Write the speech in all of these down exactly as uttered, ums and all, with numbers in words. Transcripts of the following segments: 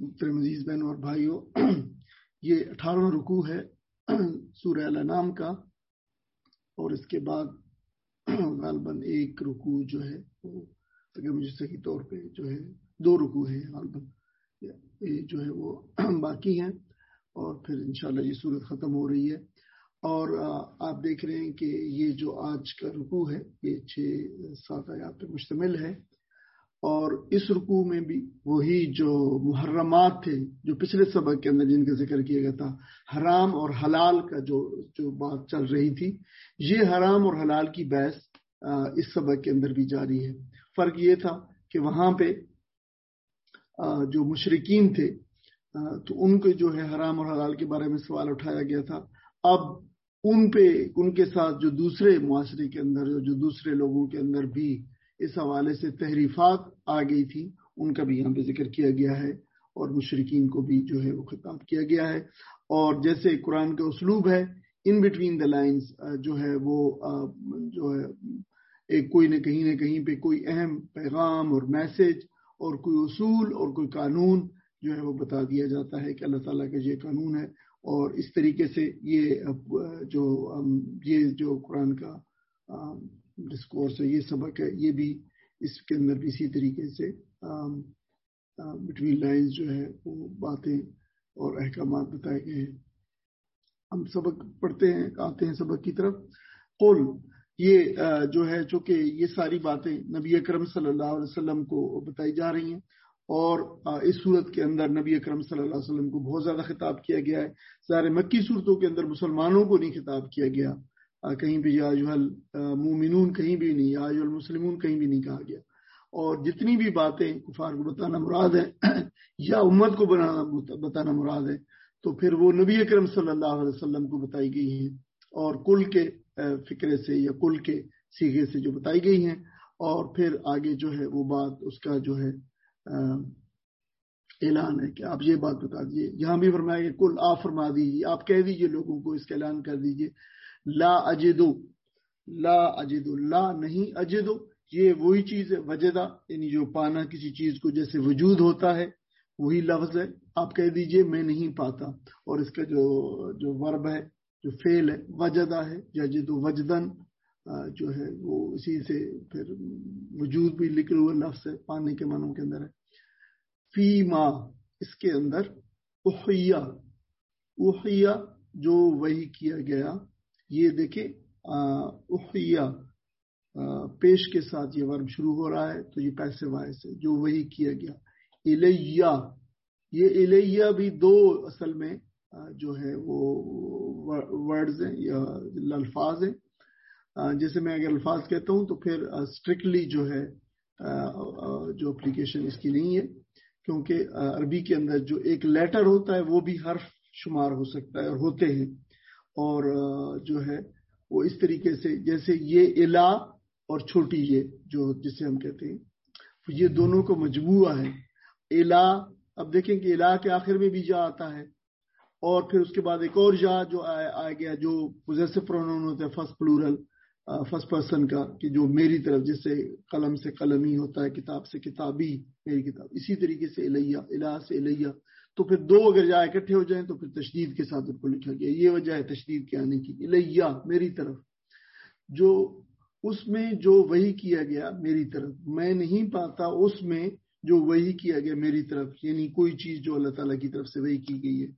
محترم عزیز بہن اور بھائیوں، یہ اٹھارہواں رکوع ہے سورہ الانعام کا، اور اس کے بعد غالباً ایک رکوع جو ہے وہ اگر مجھے صحیح طور پہ جو ہے دو رکوع ہیں غالباً جو ہے وہ باقی ہیں، اور پھر انشاءاللہ یہ سورت ختم ہو رہی ہے۔ اور آپ دیکھ رہے ہیں کہ یہ جو آج کا رکوع ہے یہ چھ سات آیات پہ مشتمل ہے، اور اس رکوع میں بھی وہی جو محرمات تھے جو پچھلے سبق کے اندر جن کا ذکر کیا گیا تھا، حرام اور حلال کا جو جو بات چل رہی تھی، یہ حرام اور حلال کی بحث اس سبق کے اندر بھی جاری ہے۔ فرق یہ تھا کہ وہاں پہ جو مشرکین تھے تو ان کے جو ہے حرام اور حلال کے بارے میں سوال اٹھایا گیا تھا، اب ان پہ ان کے ساتھ جو دوسرے معاشرے کے اندر جو دوسرے لوگوں کے اندر بھی اس حوالے سے تحریفات آ گئی تھی، ان کا بھی یہاں پہ ذکر کیا گیا ہے، اور مشرکین کو بھی جو ہے وہ خطاب کیا گیا ہے۔ اور جیسے قرآن کا اسلوب ہے، ان بٹوین دا لائنز جو ہے وہ جو ہے ایک کوئی نہ کہیں نہ کہیں پہ کوئی اہم پیغام اور میسج اور کوئی اصول اور کوئی قانون جو ہے وہ بتا دیا جاتا ہے کہ اللہ تعالیٰ کا یہ قانون ہے، اور اس طریقے سے یہ جو یہ جو قرآن کا ڈسکورس ہے، یہ سبق ہے، یہ بھی اس کے اندر بھی اسی طریقے سے بٹوین لائنز جو ہے وہ باتیں اور احکامات بتائے گئے ہیں۔ ہم سبق پڑھتے ہیں، آتے ہیں سبق کی طرف۔ قل، یہ جو ہے چونکہ یہ ساری باتیں نبی اکرم صلی اللہ علیہ وسلم کو بتائی جا رہی ہیں، اور اس صورت کے اندر نبی اکرم صلی اللہ علیہ وسلم کو بہت زیادہ خطاب کیا گیا ہے۔ سارے مکی صورتوں کے اندر مسلمانوں کو نہیں خطاب کیا گیا، کہیں بھی یا ایھا المومنون کہیں بھی نہیں، یا ایھا المسلمون کہیں بھی نہیں کہا گیا، اور جتنی بھی باتیں کفار کو بتانا مراد ہے یا امت کو بنانا بتانا مراد ہے تو پھر وہ نبی اکرم صلی اللہ علیہ وسلم کو بتائی گئی ہیں، اور کل کے فکرے سے یا کل کے سیغے سے جو بتائی گئی ہیں، اور پھر آگے جو ہے وہ بات اس کا جو ہے اعلان ہے کہ آپ یہ بات بتا دیجیے۔ یہاں بھی فرمایا کہ کل آپ فرما دیجیے، آپ کہہ دیجیے لوگوں کو، اس کا اعلان کر دیجیے، لا اجدو، لا اجدو، لا نہیں، اجدو یہ وہی چیز ہے، وجدہ یعنی جو پانا کسی چیز کو جیسے وجود ہوتا ہے وہی لفظ ہے۔ آپ کہہ دیجئے میں نہیں پاتا، اور اس کا جو جو ورب ہے، جو فعل ہے، وجدہ ہے، یجد وجدن جو ہے وہ اسی سے پھر وجود بھی لکھا ہوا لفظ ہے، پانے کے معنوں کے اندر ہے۔ فی ما، اس کے اندر، احیا، احیا جو وحی کیا گیا، یہ دیکھیں احیا پیش کے ساتھ یہ ورب شروع ہو رہا ہے تو یہ پیسے وائس ہے، جو وحی کیا گیا۔ الیہ، یہ الیہ بھی دو اصل میں جو ہے وہ ورڈز ہیں یا الفاظ ہیں۔ جیسے میں اگر الفاظ کہتا ہوں تو پھر اسٹرکٹلی جو ہے جو اپلیکیشن اس کی نہیں ہے، کیونکہ عربی کے اندر جو ایک لیٹر ہوتا ہے وہ بھی حرف شمار ہو سکتا ہے اور ہوتے ہیں، اور جو ہے وہ اس طریقے سے جیسے یہ الہ اور چھوٹی یہ جو جسے ہم کہتے ہیں، یہ دونوں کو مجموعہ ہے الہ۔ اب دیکھیں کہ الہ کے آخر میں بھی جا آتا ہے، اور پھر اس کے بعد ایک اور جا جو آ گیا جو پوزیسو پروناؤن ہوتا ہے، فرسٹ پلورل، فرسٹ پرسن کا، کہ جو میری طرف، جیسے قلم سے قلمی ہوتا ہے، کتاب سے کتابی، میری کتاب، اسی طریقے سے الیہ، الہ سے الیہ۔ تو پھر دو اگر جا اکٹھے ہو جائیں تو پھر تشدید کے ساتھ ان کو لکھا گیا، یہ وجہ ہے تشدید کے آنے کی۔ الیہ میری طرف، جو اس میں جو وحی کیا گیا میری طرف، میں نہیں پاتا اس میں جو وحی کیا گیا میری طرف، یعنی کوئی چیز جو اللہ تعالیٰ کی طرف سے وحی کی گئی ہے۔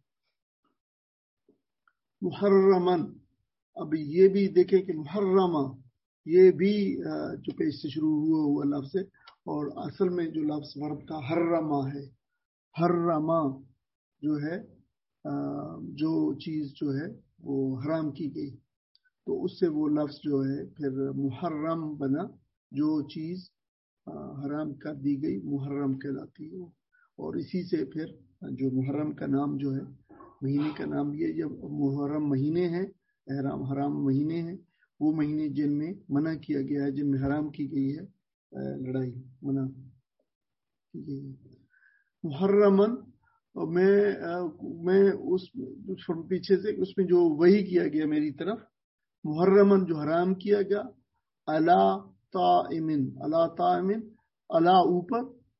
محرمن، اب یہ بھی دیکھیں کہ محرمہ یہ بھی جو پیش سے شروع ہوا ہوا لفظ ہے، اور اصل میں جو لفظ ورب کا حرمہ ہے، حرمہ جو ہے جو چیز جو ہے وہ حرام کی گئی، تو اس سے وہ لفظ جو ہے پھر محرم بنا، جو چیز حرام کر دی گئی محرم کہلاتی ہے۔ اور اسی سے پھر جو محرم کا نام جو ہے، مہینے کا نام یہ جب محرم مہینے ہیں، احرام حرام مہینے ہیں، وہ مہینے جن میں منع کیا گیا ہے، جن میں حرام کی گئی ہے لڑائی، منع کی گئی ہے۔ محرمن، میں میں اس پیچھے سے اس میں جو وحی کیا گیا میری طرف، محرمن جو حرام کیا گیا، علی طائمن، علی طائمن، علی اوپر،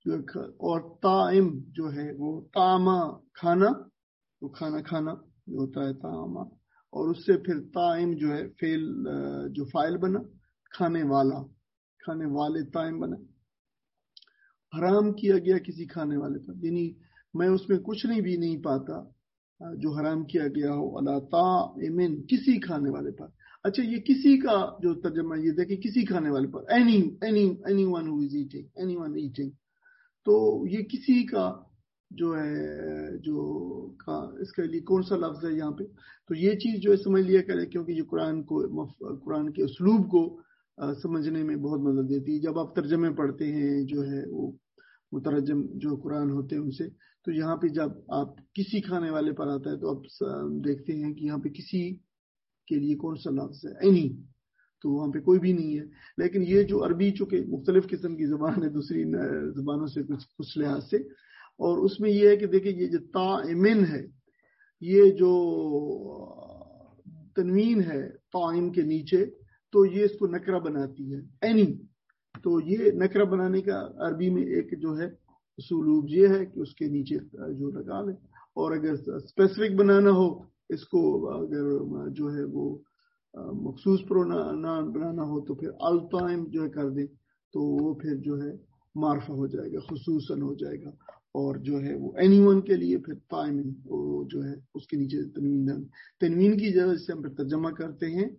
اور طائم جو ہے وہ طعامہ کھانا، وہ کھانا کھانا جو ہوتا ہے طعامہ، اور اس سے پھر طائم جو ہے فعل جو فاعل بنا، کھانے والا، کھانے والے طائم بنا، حرام کیا گیا کسی کھانے والے پر، یعنی میں اس میں کچھ نہیں بھی نہیں پاتا جو حرام کیا گیا ہو علی طائم کسی کھانے والے پر. اچھا یہ کسی کا جو ترجمہ یہ دیکھیں کسی کھانے والے پر، any any any one who is eating, any one eating, تو یہ کسی کا جو ہے جو اس کے لیے کون سا لفظ ہے یہاں پہ؟ تو یہ چیز جو ہے سمجھ لیا کرے، کیونکہ یہ قرآن کو قرآن کے اسلوب کو سمجھنے میں بہت مدد دیتی ہے. جب آپ ترجمے پڑھتے ہیں جو ہے وہ مترجم جو قرآن ہوتے ہیں ان سے، تو یہاں پہ جب آپ کسی کھانے والے پر آتا ہے تو آپ دیکھتے ہیں کہ یہاں پہ کسی کے لیے کون سا لفظ ہے، اینی، تو وہاں پہ کوئی بھی نہیں ہے. لیکن یہ جو عربی چونکہ مختلف قسم کی زبان ہے دوسری زبانوں سے کچھ کچھ لحاظ سے، اور اس میں یہ ہے کہ دیکھیں یہ جو طائمن ہے، یہ جو تنوین ہے طائم کے نیچے، تو یہ اس کو نکرہ بناتی ہے اینی. تو یہ نکرہ بنانے کا عربی میں ایک جو ہے اسلوب یہ ہے کہ اس کے نیچے جو لگا لیں، اور اگر اسپیسیفک بنانا ہو اس کو، اگر جو ہے وہ مخصوص پروناؤن بنانا ہو تو پھر الطائم جو ہے کر دیں، تو وہ پھر جو ہے معرفہ ہو جائے گا، خصوصاً ہو جائے گا. اور جو ہے وہ اینی ون کے لیے پھر طائم وہ جو ہے اس کے نیچے تنوین تنوین کی جگہ سے ہم پھر ترجمہ کرتے ہیں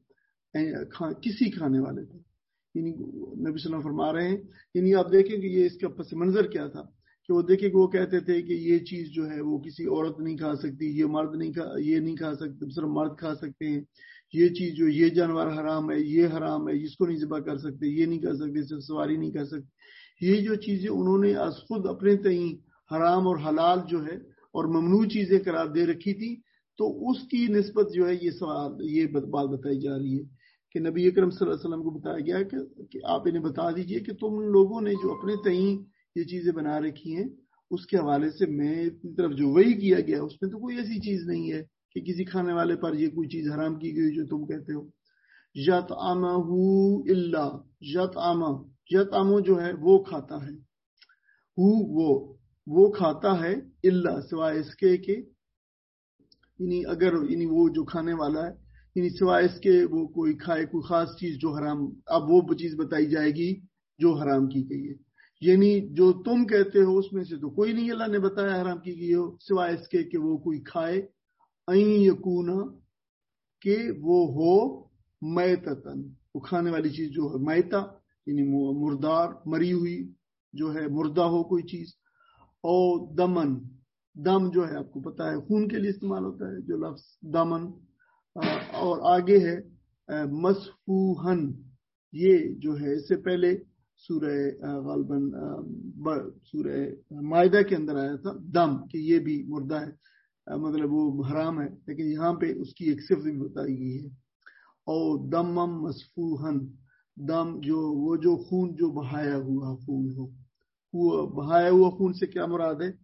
کسی کھانے والے پر. یعنی نبی صلی اللہ علیہ وسلم فرما رہے ہیں، یعنی آپ دیکھیں کہ یہ اس کا پس منظر کیا تھا کہ وہ دیکھیں کہ وہ کہتے تھے کہ یہ چیز جو ہے وہ کسی عورت نہیں کھا سکتی، یہ مرد نہیں کھا یہ نہیں کھا سکتے، صرف مرد کھا سکتے ہیں. یہ چیز جو یہ جانور حرام ہے، یہ حرام ہے، اس کو نہیں ذبح کر سکتے، یہ نہیں کر سکتے، صرف سواری نہیں کر سکتے. یہ جو چیزیں انہوں نے از خود اپنے تئیں حرام اور حلال جو ہے اور ممنوع چیزیں قرار دے رکھی تھی، تو اس کی نسبت جو ہے یہ سوال یہ بات بتائی جا رہی ہے کہ نبی اکرم صلی اللہ علیہ وسلم کو بتایا گیا کہ, کہ آپ انہیں بتا دیجئے کہ تم لوگوں نے جو اپنے تئیں یہ چیزیں بنا رکھی ہیں اس کے حوالے سے میں اپنی طرف جو وحی کیا گیا اس میں تو کوئی ایسی چیز نہیں ہے کہ کسی کھانے والے پر یہ کوئی چیز حرام کی گئی جو تم کہتے ہو. یطعمہ الا یطعمہ یطعمہ جو ہے وہ کھاتا ہے، ہو وہ وہ کھاتا ہے، الا سوائے اس کے کہ یعنی اگر یعنی وہ جو کھانے والا ہے یعنی سوائے اس کے وہ کوئی کھائے کوئی خاص چیز جو حرام، اب وہ چیز بتائی جائے گی جو حرام کی گئی ہے. یعنی جو تم کہتے ہو اس میں سے تو کوئی نہیں اللہ نے بتایا حرام کی گئی ہو، سوائے اس کے کہ وہ کوئی کھائے، این یکونا کہ وہ ہو میتتن، وہ کھانے والی چیز جو ہے میتا یعنی مردار مری ہوئی جو ہے مردہ ہو کوئی چیز، اور دمن، دم جو ہے آپ کو پتا ہے خون کے لیے استعمال ہوتا ہے جو لفظ دمن، اور آگے ہے مسفوہن، یہ جو ہے اس سے پہلے سورہ غالباً سورہ مائدہ کے اندر آیا تھا دم کہ یہ بھی مردہ ہے، مطلب وہ حرام ہے، لیکن یہاں پہ اس کی ایک صفت بھی بتائی گئی ہے. اور دمم مسفوہن، دم جو وہ جو خون جو بہایا ہوا خون ہو، وہ بہایا ہوا خون سے کیا مراد ہے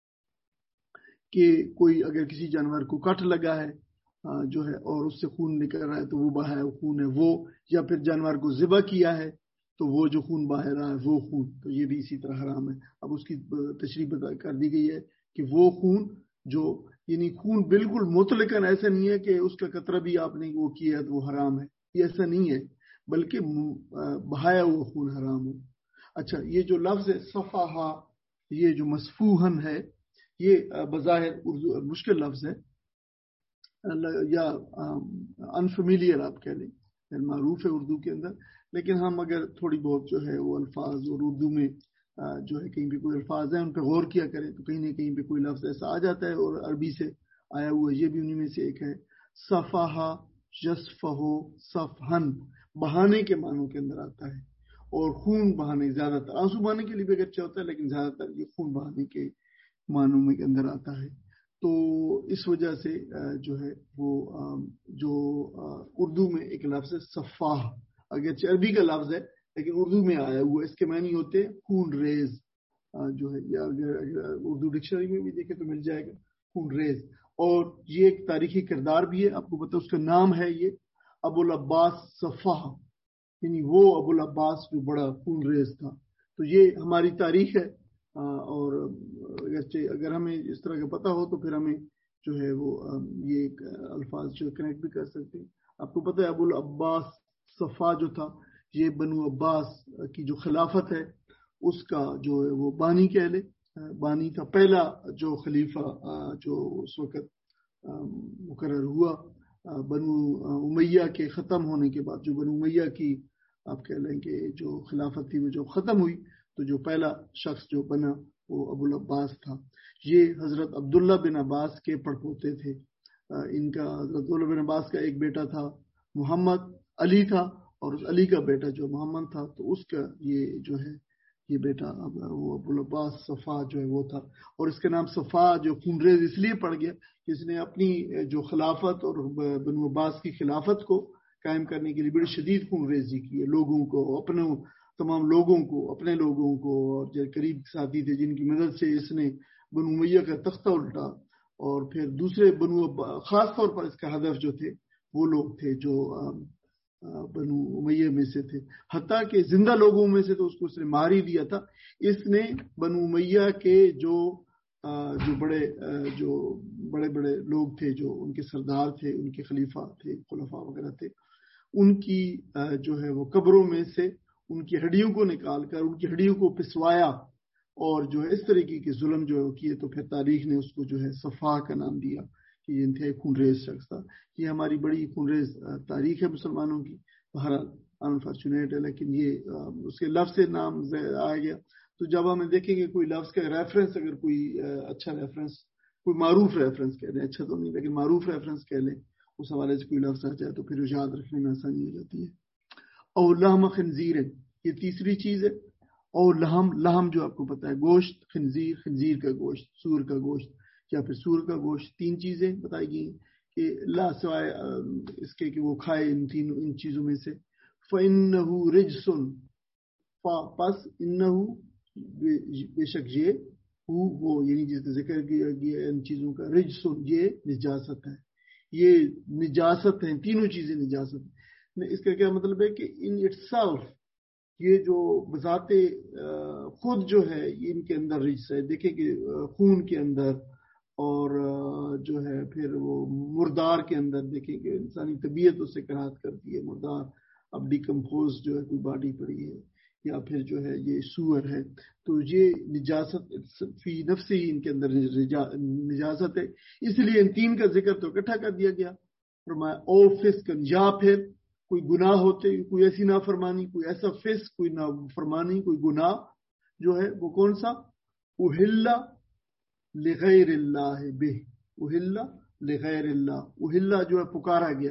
کہ کوئی اگر کسی جانور کو کٹ لگا ہے جو ہے اور اس سے خون نکل رہا ہے تو وہ بہایا خون ہے وہ، یا پھر جانور کو ذبح کیا ہے تو وہ جو خون بہہ رہا ہے وہ خون، تو یہ بھی اسی طرح حرام ہے. اب اس کی تشریح کر دی گئی ہے کہ وہ خون جو یعنی خون بالکل مطلقاً ایسا نہیں ہے کہ اس کا قطرہ بھی آپ نے وہ کیا ہے تو وہ حرام ہے، یہ ایسا نہیں ہے، بلکہ بہایا ہوا خون حرام ہو. اچھا یہ جو لفظ ہے صفحہ، یہ جو مسفوہن ہے، یہ بظاہر اردو مشکل لفظ ہے یا انفیمیلیئر آپ کہہ لیں، معروف ہے اردو کے اندر، لیکن ہم اگر تھوڑی بہت جو ہے وہ الفاظ اور اردو میں جو ہے کہیں بھی کوئی الفاظ ہیں ان پہ غور کیا کریں تو کہیں نہ کہیں پہ کوئی لفظ ایسا آ جاتا ہے، اور عربی سے آیا ہوا یہ بھی انہی میں سے ایک ہے. صفحہ یصفہ صفحن، بہانے کے معنوں کے اندر آتا ہے، اور خون بہانے، زیادہ تر آنسو بہانے کے لیے بھی اچھا ہوتا ہے لیکن زیادہ تر یہ خون بہانے کے معنوں میں کے اندر آتا ہے. تو اس وجہ سے جو ہے وہ جو اردو میں ایک لفظ ہے صفاح، اگرچہ عربی کا لفظ ہے لیکن اردو میں آیا ہوا اس کے معنی ہوتے ہیں خون ریز جو ہے، یا اگر اردو ڈکشنری میں بھی دیکھیں تو مل جائے گا خون ریز. اور یہ ایک تاریخی کردار بھی ہے، آپ کو پتہ اس کا نام ہے یہ ابو العباس صفاح، یعنی وہ ابو العباس جو بڑا خون ریز تھا. تو یہ ہماری تاریخ ہے اور اگرچہ اگر ہمیں اس طرح کا پتہ ہو تو پھر ہمیں جو ہے وہ یہ الفاظ جو کنیکٹ بھی کر سکتے ہیں. آپ کو پتہ ہے ابو العباس صفا جو تھا یہ بنو عباس کی جو خلافت ہے اس کا جو ہے وہ بانی کہہ لے بانی تھا, پہلا جو خلیفہ جو اس وقت مقرر ہوا بنو امیہ کے ختم ہونے کے بعد. جو بنو امیہ کی آپ کہہ لیں کہ جو خلافت تھی وہ جو ختم ہوئی تو جو پہلا شخص جو بنا وہ ابو العباس تھا. یہ حضرت عبداللہ بن عباس کے پڑپوتے تھے. ان کا حضرت عبداللہ بن عباس کا ایک بیٹا تھا محمد, علی تھا, اور اس علی کا بیٹا جو محمد تھا تو اس کا یہ جو ہے یہ بیٹا وہ ابو العباس صفا جو ہے وہ تھا. اور اس کا نام صفا جو خونریز اس لیے پڑ گیا کہ اس نے اپنی جو خلافت اور بنو عباس کی خلافت کو قائم کرنے کے لیے بڑی شدید خونریزی کی ہے, لوگوں کو, اپنے تمام لوگوں کو, اپنے لوگوں کو, اور جو قریب ساتھی تھے جن کی مدد سے اس نے بنو امیہ کا تختہ الٹا. اور پھر دوسرے بنو خاص طور پر اس کا ہدف جو تھے وہ لوگ تھے جو بنو امیہ میں سے تھے, حتیٰ کہ زندہ لوگوں میں سے تو اس کو اس نے مار ہی دیا تھا. اس نے بنو امیہ کے جو جو بڑے جو بڑے بڑے لوگ تھے, جو ان کے سردار تھے, ان کے خلیفہ تھے, خلفاء وغیرہ تھے, ان کی جو ہے وہ قبروں میں سے ان کی ہڈیوں کو نکال کر ان کی ہڈیوں کو پسوایا اور جو ہے اس طریقے کے ظلم جو ہے کیے. تو پھر تاریخ نے اس کو جو ہے صفا کا نام دیا کہ یہ انتہائی خونریز شخص تھا. یہ ہماری بڑی خونریز تاریخ ہے مسلمانوں کی, بہرحال انفارچونیٹ ہے, لیکن یہ اس کے لفظ سے نام آ گیا. تو جب ہمیں دیکھیں گے کوئی لفظ کا ریفرنس, اگر کوئی اچھا ریفرنس, کوئی معروف ریفرنس کہہ لیں, اچھا تو نہیں لیکن معروف ریفرنس کہہ لیں, اس حوالے سے کوئی لفظ آ جائے تو پھر یاد رکھنے میں آسانی ہو جاتی ہے. اور لحم خنزیر ہے, یہ تیسری چیز ہے. اور لحم, لحم جو آپ کو پتا ہے گوشت, خنزیر, خنزیر کا گوشت, سور کا گوشت یا پھر سور کا گوشت. تین چیزیں بتائی گئی کہ لا سوائے اس کے کہ وہ کھائے ان تین ان چیزوں میں سے. فَإِنَّهُ رِجْسٌ, پس انہو بے شک یہ ہو وہ, یعنی جس کا ذکر کیا گیا ان چیزوں کا, رجسن یہ نجاست ہے, یہ نجاست ہے, تینوں چیزیں نجاست ہیں. اس کا کیا مطلب ہے کہ ان اٹسیلف یہ جو بذات خود جو ہے ان کے اندر رجس ہے. دیکھیں کہ خون کے اندر اور جو ہے پھر وہ مردار کے اندر دیکھیں کہ انسانی طبیعت اس سے کراہت کرتی ہے. مردار اب ڈیکمپوز جو ہے کوئی باڈی پڑی ہے یا پھر جو ہے یہ سور ہے, تو یہ نجاست فی نفس ہی ان کے اندر نجاست ہے. اس لیے ان تین کا ذکر تو اکٹھا کر دیا گیا. فرمایا او فسقن, یا پھر کوئی گناہ ہوتے, کوئی ایسی نافرمانی, کوئی ایسا فسق, کوئی نافرمانی, کوئی گناہ جو ہے وہ کون سا, احل لغیر اللہ بہ, احل لغیر اللہ, احل جو ہے پکارا گیا,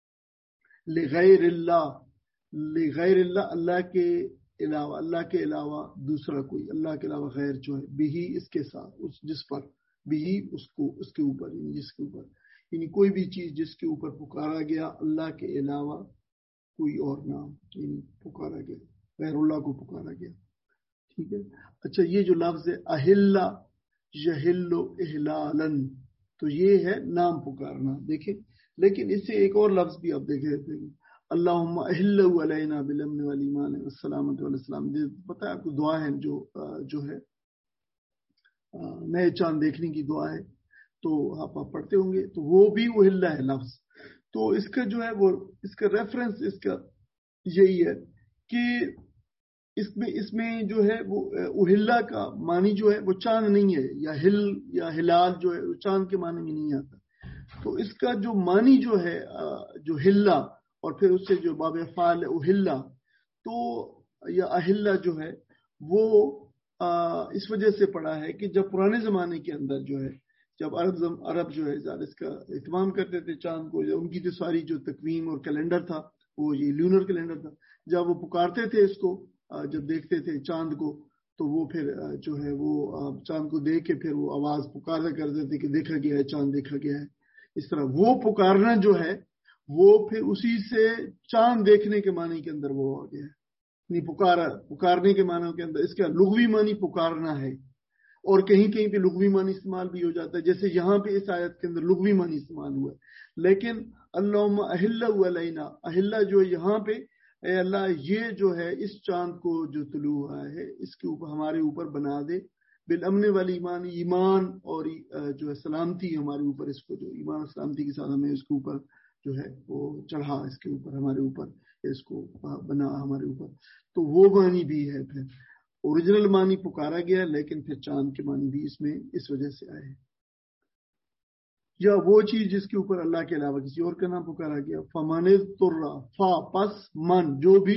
لغیر اللہ, لغیر اللہ اللہ کے علاوہ, اللہ کے علاوہ دوسرا کوئی, اللہ کے علاوہ غیر جو ہے, بھی اس کے ساتھ, اس جس پر, بھی اس کو, اس کے اوپر, یعنی جس کے اوپر, یعنی کوئی بھی چیز جس کے اوپر پکارا گیا اللہ کے علاوہ کوئی اور نام, یعنی پکارا گیا غیر اللہ کو پکارا گیا. ٹھیک ہے. اچھا, یہ جو لفظ ہے اہلا یہل احلالن, تو یہ ہے نام پکارنا. دیکھیں لیکن اس سے ایک اور لفظ بھی آپ دیکھ رہے تھے, اللہم احل علینا بالامن والایمان والسلامۃ والاسلام. پتہ ہے آپ کو دعا ہے جو جو ہے نئے چاند دیکھنے کی دعا ہے, تو آپ آپ پڑھتے ہوں گے, تو وہ بھی احل ہے لفظ. تو اس کا جو ہے وہ اس کا ریفرنس اس کا یہی ہے کہ اس میں اس میں جو ہے وہ احلہ کا معنی جو ہے وہ چاند نہیں ہے, یا ہل یا ہلال جو ہے وہ چاند کے معنی میں نہیں آتا. تو اس کا جو معنی جو ہے جو ہلا اور پھر اس سے جو باب فعال احلہ, تو یا احلہ جو ہے وہ اس وجہ سے پڑا ہے کہ جب پرانے زمانے کے اندر جو ہے جب عرب عرب جو ہے اس کا اہتمام کرتے تھے چاند کو, ان کی تو ساری جو تقویم اور کیلنڈر تھا وہ یہ لونر کیلنڈر تھا, جب وہ پکارتے تھے اس کو, جب دیکھتے تھے چاند کو, تو وہ پھر جو ہے وہ چاند کو دیکھ کے پھر وہ آواز پکارا کرتے تھے کہ دیکھا گیا ہے, چاند دیکھا گیا ہے. اس طرح وہ پکارنا جو ہے وہ پھر اسی سے چاند دیکھنے کے معنی کے اندر وہ ہو گیا ہے. نہیں پکارا, پکارنے کے معنی کے اندر اس کا لغوی معنی پکارنا ہے, اور کہیں کہیں پہ لغوی معنی استعمال بھی ہو جاتا ہے, جیسے یہاں پہ اس آیت کے اندر لغوی معنی استعمال ہوا ہے. لیکن اللہم احل علینا, احلہ جو یہاں پہ, اے اللہ یہ جو ہے اس چاند کو جو طلوع ہوا ہے اس کے اوپر ہمارے اوپر بنا دے بالامن والی ایمان، ایمان اور جو ہے سلامتی ہمارے اوپر، اس کو جو ایمان سلامتی کے ساتھ ہمیں اس کے اوپر جو ہے وہ چڑھا، اس کے اوپر ہمارے اوپر اس کو بنا ہمارے اوپر، تو وہ معنی بھی ہے. پھر اوریجنل معنی پکارا گیا، لیکن پھر چاند کے معنی بھی اس میں اس وجہ سے آئے ہیں. یا وہ چیز جس کے اوپر اللہ کے علاوہ کسی اور کا نام پکارا گیا. فمن اضطر، فا پس من جو بھی،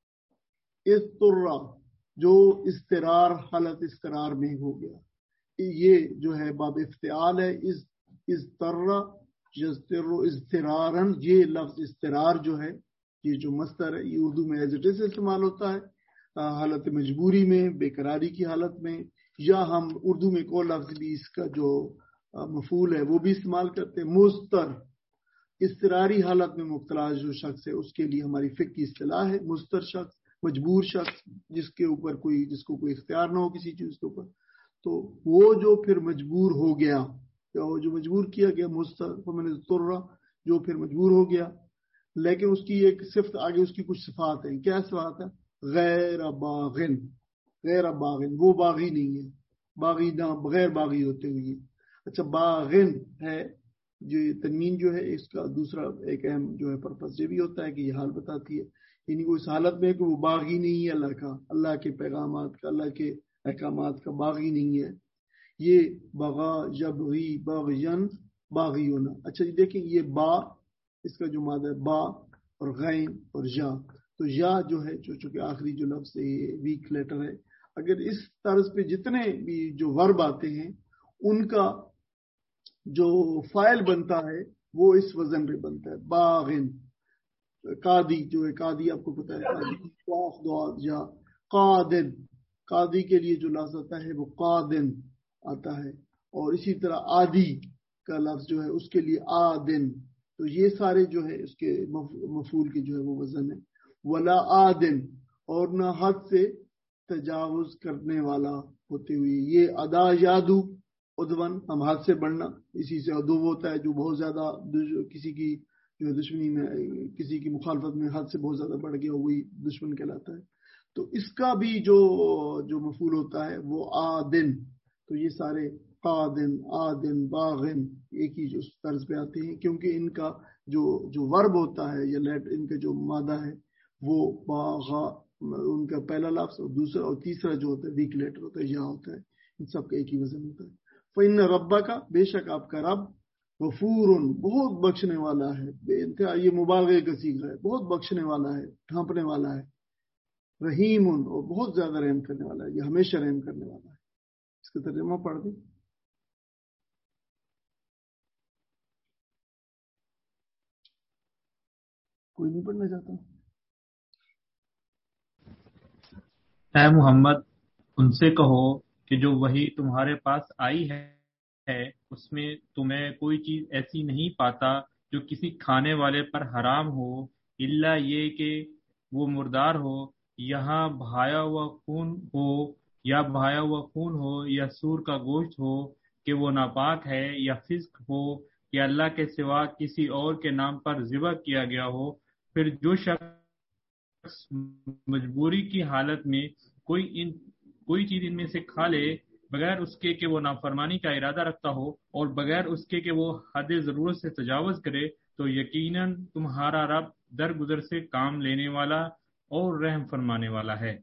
اضطر جو استقرار حالت استقرار میں ہو گیا. یہ جو ہے باب افتعال ہے. اضطر یضطر اضطرارن، یہ لفظ استقرار جو ہے یہ جو مصدر ہے یہ اردو میں ایز اٹ از استعمال ہوتا ہے حالت مجبوری میں، بے قراری کی حالت میں، یا ہم اردو میں کو لفظ بھی اس کا جو مفعول ہے وہ بھی استعمال کرتے ہیں. مضطر اضطراری حالت میں مبتلا جو شخص ہے اس کے لیے ہماری فقہی اصطلاح ہے مضطر شخص، مجبور شخص جس کے اوپر کوئی جس کو کوئی اختیار نہ ہو کسی چیز کے اوپر، تو وہ جو پھر مجبور ہو گیا، جو مجبور کیا گیا مضطر فمن اضطر جو پھر مجبور ہو گیا. لیکن اس کی ایک صفت آگے، اس کی کچھ صفات ہیں. کیا صفات ہے؟ غیر باغن، غیر باغن وہ باغی نہیں ہے، باغی نہ بغیر باغی ہوتے ہوئے. اچھا باغن ہے جو تنوین جو ہے اس کا دوسرا ایک اہم جو ہے پرپس یہ بھی ہوتا ہے کہ یہ حال بتاتی ہے، یعنی وہ اس حالت میں کہ وہ باغی نہیں ہے اللہ کا، اللہ کے پیغامات کا، اللہ کے احکامات کا باغی نہیں ہے. یہ بغا یبغی بغین باغی ہونا. اچھا جی دیکھیں یہ با اس کا جو مادہ ہے با اور غین اور یا، تو یا جو ہے جو چونکہ آخری جو لفظ ہے یہ ویک لیٹر ہے، اگر اس طرز پہ جتنے بھی جو ورب آتے ہیں ان کا جو فائل بنتا ہے وہ اس وزن پہ بنتا ہے. باغن قادی جو ہے، قادی آپ کو پتا ہے قادی یا قادن، قادی کے لیے جو لفظ آتا ہے وہ قادن آتا ہے، اور اسی طرح عادی کا لفظ جو ہے اس کے لیے عادن. تو یہ سارے جو ہے اس کے مفعول کی جو ہے وہ وزن ہے. ولا عادن اور نہ حد سے تجاوز کرنے والا ہوتے ہوئے. یہ ادا یادو ادون ہم حد سے بڑھنا، اسی سے ادو ہوتا ہے جو بہت زیادہ کسی کی جو دشمنی میں کسی کی مخالفت میں حد سے بہت زیادہ بڑھ گیا وہی دشمن کہلاتا ہے. تو اس کا بھی جو جو مفعول ہوتا ہے وہ عادن. تو یہ سارے قادن عادن باغن ایک ہی جو طرز پہ آتے ہیں، کیونکہ ان کا جو جو ورب ہوتا ہے یا لیٹ ان کا جو مادہ ہے وہ باغا ان کا پہلا لفظ اور دوسرا اور تیسرا جو ہوتا ہے ویک لیٹر ہوتا ہے یا ہوتا ہے، ان سب کا ایک ہی وزن ہوتا ہے. فإن ربک بے شک آپ کا رب غفور بہت بخشنے والا ہے، بے انتہا یہ مبالغے کا صیغہ ہے، بہت بخشنے والا ہے، ڈھانپنے والا ہے. رحیم اور بہت زیادہ رحم کرنے والا ہے، یہ ہمیشہ رحم کرنے والا ہے. اس کا ترجمہ پڑھ دیں. کوئی نہیں پڑھنا چاہتا؟ اے محمد ان سے کہو کہ جو وحی تمہارے پاس آئی ہے ہے اس میں تمہیں کوئی چیز ایسی نہیں پاتا جو کسی کھانے والے پر حرام ہو، الا یہ کہ وہ مردار ہو، یہاں بہایا ہوا خون ہو یا بہایا ہوا خون ہو یا سور کا گوشت ہو کہ وہ ناپاک ہے، یا فسق ہو کہ اللہ کے سوا کسی اور کے نام پر ذبح کیا گیا ہو. پھر جو شخص مجبوری کی حالت میں کوئی ان کوئی چیز ان میں سے کھا لے بغیر اس کے کہ وہ نافرمانی کا ارادہ رکھتا ہو اور بغیر اس کے کہ وہ حد ضرورت سے تجاوز کرے، تو یقیناً تمہارا رب درگزر سے کام لینے والا اور رحم فرمانے والا ہے.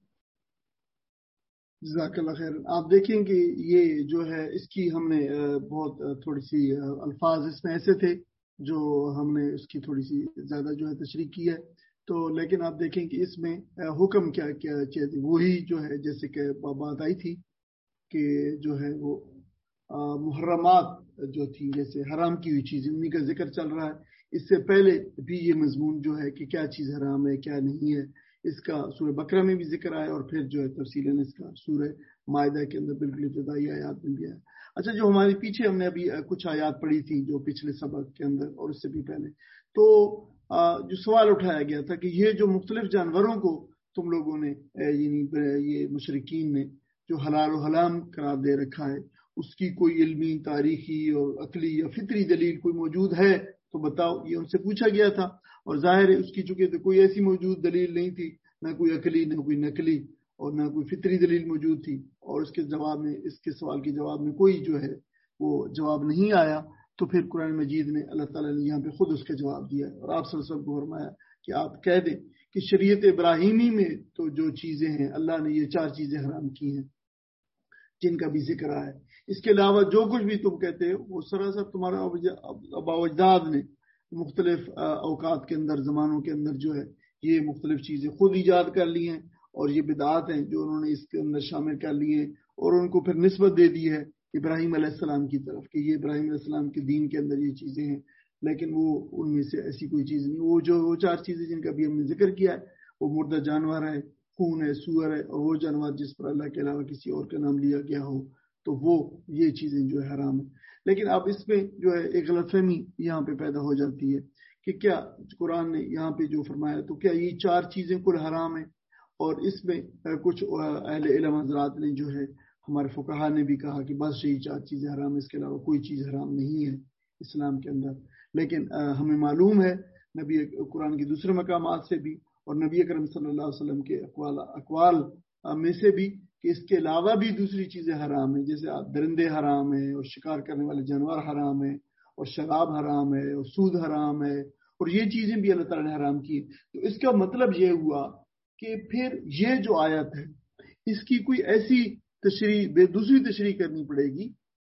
جزاک اللہ خیر. آپ دیکھیں کہ یہ جو ہے اس کی ہم نے بہت تھوڑی سی الفاظ اس میں ایسے تھے جو ہم نے اس کی تھوڑی سی زیادہ جو ہے تشریح کی ہے، تو لیکن آپ دیکھیں کہ اس میں حکم کیا کیا چاہیے وہی جو ہے جیسے کہ بات آئی تھی کہ جو ہے وہ محرمات جو تھی جیسے حرام کی ہوئی چیزیں انہیں کا ذکر چل رہا ہے. اس سے پہلے بھی یہ مضمون جو ہے کہ کیا چیز حرام ہے کیا نہیں ہے اس کا سورہ بقرہ میں بھی ذکر آیا، اور پھر جو ہے تفصیلاً اس کا سورہ مائدہ کے اندر بالکل ابتدائی آیات میں بھی آیا. اچھا جو ہمارے پیچھے ہم نے ابھی کچھ آیات پڑھی تھی جو پچھلے سبق کے اندر اور اس سے بھی پہلے، تو جو سوال اٹھایا گیا تھا کہ یہ جو مختلف جانوروں کو تم لوگوں نے یعنی یہ مشرکین نے جو حلال و حرام قرار دے رکھا ہے اس کی کوئی علمی تاریخی اور عقلی یا فطری دلیل کوئی موجود ہے تو بتاؤ. یہ ان سے پوچھا گیا تھا، اور ظاہر ہے اس کی چونکہ تو کوئی ایسی موجود دلیل نہیں تھی، نہ کوئی عقلی نہ کوئی نقلی، اور نہ کوئی فطری دلیل موجود تھی، اور اس کے جواب میں اس کے سوال کے جواب میں کوئی جو ہے وہ جواب نہیں آیا، تو پھر قرآن مجید میں اللہ تعالیٰ نے یہاں پہ خود اس کا جواب دیا ہے، اور آپ صلی اللہ علیہ وسلم کو فرمایا کہ آپ کہہ دیں کہ شریعت ابراہیمی میں تو جو چیزیں ہیں اللہ نے یہ چار چیزیں حرام کی ہیں جن کا بھی ذکر ہے، اس کے علاوہ جو کچھ بھی تم کہتے ہو وہ سراسر تمہارا آبا و اجداد نے مختلف اوقات کے اندر، زمانوں کے اندر جو ہے یہ مختلف چیزیں خود ایجاد کر لی ہیں، اور یہ بدعات ہیں جو انہوں نے اس کے اندر شامل کر لی ہیں، اور ان کو پھر نسبت دے دی ہے ابراہیم علیہ السلام کی طرف کہ یہ ابراہیم علیہ السلام کے دین کے اندر یہ چیزیں ہیں، لیکن وہ ان میں سے ایسی کوئی چیز نہیں۔ وہ جو وہ چار چیزیں جن کا بھی ہم نے ذکر کیا ہے، وہ مردہ جانور ہے، خون ہے، سور ہے، اور وہ جانور جس پر اللہ کے علاوہ کسی اور کا نام لیا گیا ہو، تو وہ یہ چیزیں جو ہے حرام ہیں۔ لیکن اب اس میں جو ہے ایک غلط فہمی یہاں پہ پیدا ہو جاتی ہے کہ کیا قرآن نے یہاں پہ جو فرمایا تو کیا یہ چار چیزیں کل حرام ہیں، اور اس میں کچھ اہل علم حضرات نے جو ہے ہمارے فقہا نے بھی کہا کہ بس یہی چار چیزیں حرام ہیں، اس کے علاوہ کوئی چیز حرام نہیں ہے اسلام کے اندر۔ لیکن ہمیں معلوم ہے نبی قرآن کے دوسرے مقامات سے بھی اور نبی اکرم صلی اللہ علیہ وسلم کے اقوال اقوال میں سے بھی کہ اس کے علاوہ بھی دوسری چیزیں حرام ہیں، جیسے درندے حرام ہیں، اور شکار کرنے والے جانور حرام ہیں، اور شراب حرام ہے، اور سود حرام ہے، اور یہ چیزیں بھی اللہ تعالیٰ نے حرام کی۔ تو اس کا مطلب یہ ہوا کہ پھر یہ جو آیت ہے اس کی کوئی ایسی تشریح بے دوسری تشریح کرنی پڑے گی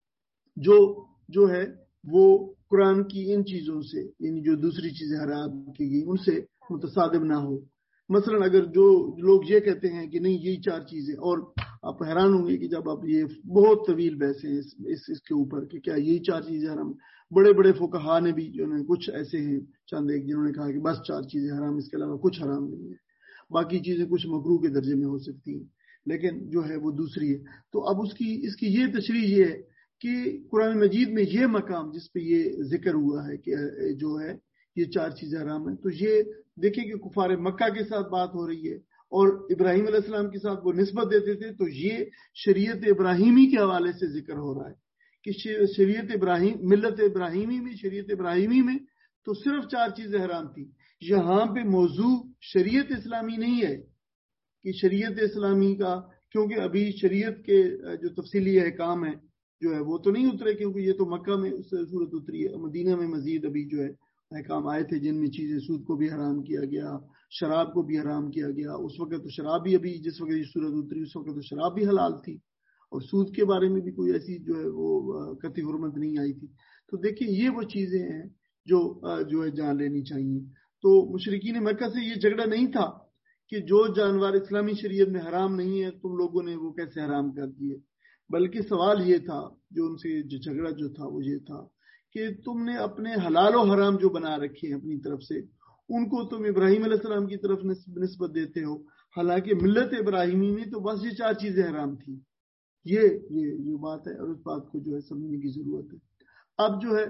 جو جو ہے وہ قرآن کی ان چیزوں سے، یعنی جو دوسری چیزیں حرام کی گئی ان سے متصادم نہ ہو۔ مثلا اگر جو لوگ یہ کہتے ہیں کہ نہیں یہی چار چیزیں، اور آپ حیران ہوں گے کہ جب آپ یہ بہت طویل بحث ہیں اس, اس, اس کے اوپر کہ کیا یہی چار چیزیں حرام، بڑے بڑے فقہا نے بھی جو نے کچھ ایسے ہیں چند ایک جنہوں نے کہا کہ بس چار چیزیں حرام، اس کے علاوہ کچھ حرام نہیں ہے، باقی چیزیں کچھ مکروہ کے درجے میں ہو سکتی ہیں لیکن جو ہے وہ دوسری ہے۔ تو اب اس کی اس کی یہ تشریح یہ ہے کہ قرآن مجید میں یہ مقام جس پہ یہ ذکر ہوا ہے کہ جو ہے یہ چار چیزیں حرام ہیں، تو یہ دیکھیں کہ کفار مکہ کے ساتھ بات ہو رہی ہے اور ابراہیم علیہ السلام کے ساتھ وہ نسبت دیتے تھے، تو یہ شریعت ابراہیمی کے حوالے سے ذکر ہو رہا ہے کہ شریعت ابراہیم ملت ابراہیمی میں شریعت ابراہیمی میں تو صرف چار چیزیں حرام تھی۔ یہاں پہ موضوع شریعت اسلامی نہیں ہے کہ شریعت اسلامی کا، کیونکہ ابھی شریعت کے جو تفصیلی احکام ہے جو ہے وہ تو نہیں اترے، کیونکہ یہ تو مکہ میں اس سے صورت اتری ہے، مدینہ میں مزید ابھی جو ہے احکام آئے تھے جن میں چیزیں سود کو بھی حرام کیا گیا، شراب کو بھی حرام کیا گیا۔ اس وقت تو شراب بھی ابھی جس وقت یہ صورت اتری اس وقت تو شراب بھی حلال تھی، اور سود کے بارے میں بھی کوئی ایسی جو ہے وہ قطعی حرمت نہیں آئی تھی۔ تو دیکھیں یہ وہ چیزیں ہیں جو جو ہے جان لینی چاہیے۔ تو مشرکین مکہ سے یہ جھگڑا نہیں تھا کہ جو جانور اسلامی شریعت میں حرام نہیں ہے تم لوگوں نے وہ کیسے حرام کر دیے، بلکہ سوال یہ تھا جو ان سے جو جھگڑا جو تھا وہ یہ تھا کہ تم نے اپنے حلال و حرام جو بنا رکھے ہیں اپنی طرف سے ان کو تم ابراہیم علیہ السلام کی طرف نسبت دیتے ہو، حالانکہ ملت ابراہیمی میں تو بس یہ چار چیزیں حرام تھیں۔ یہ یہ یہ بات ہے اور اس بات کو جو ہے سمجھنے کی ضرورت ہے۔ اب جو ہے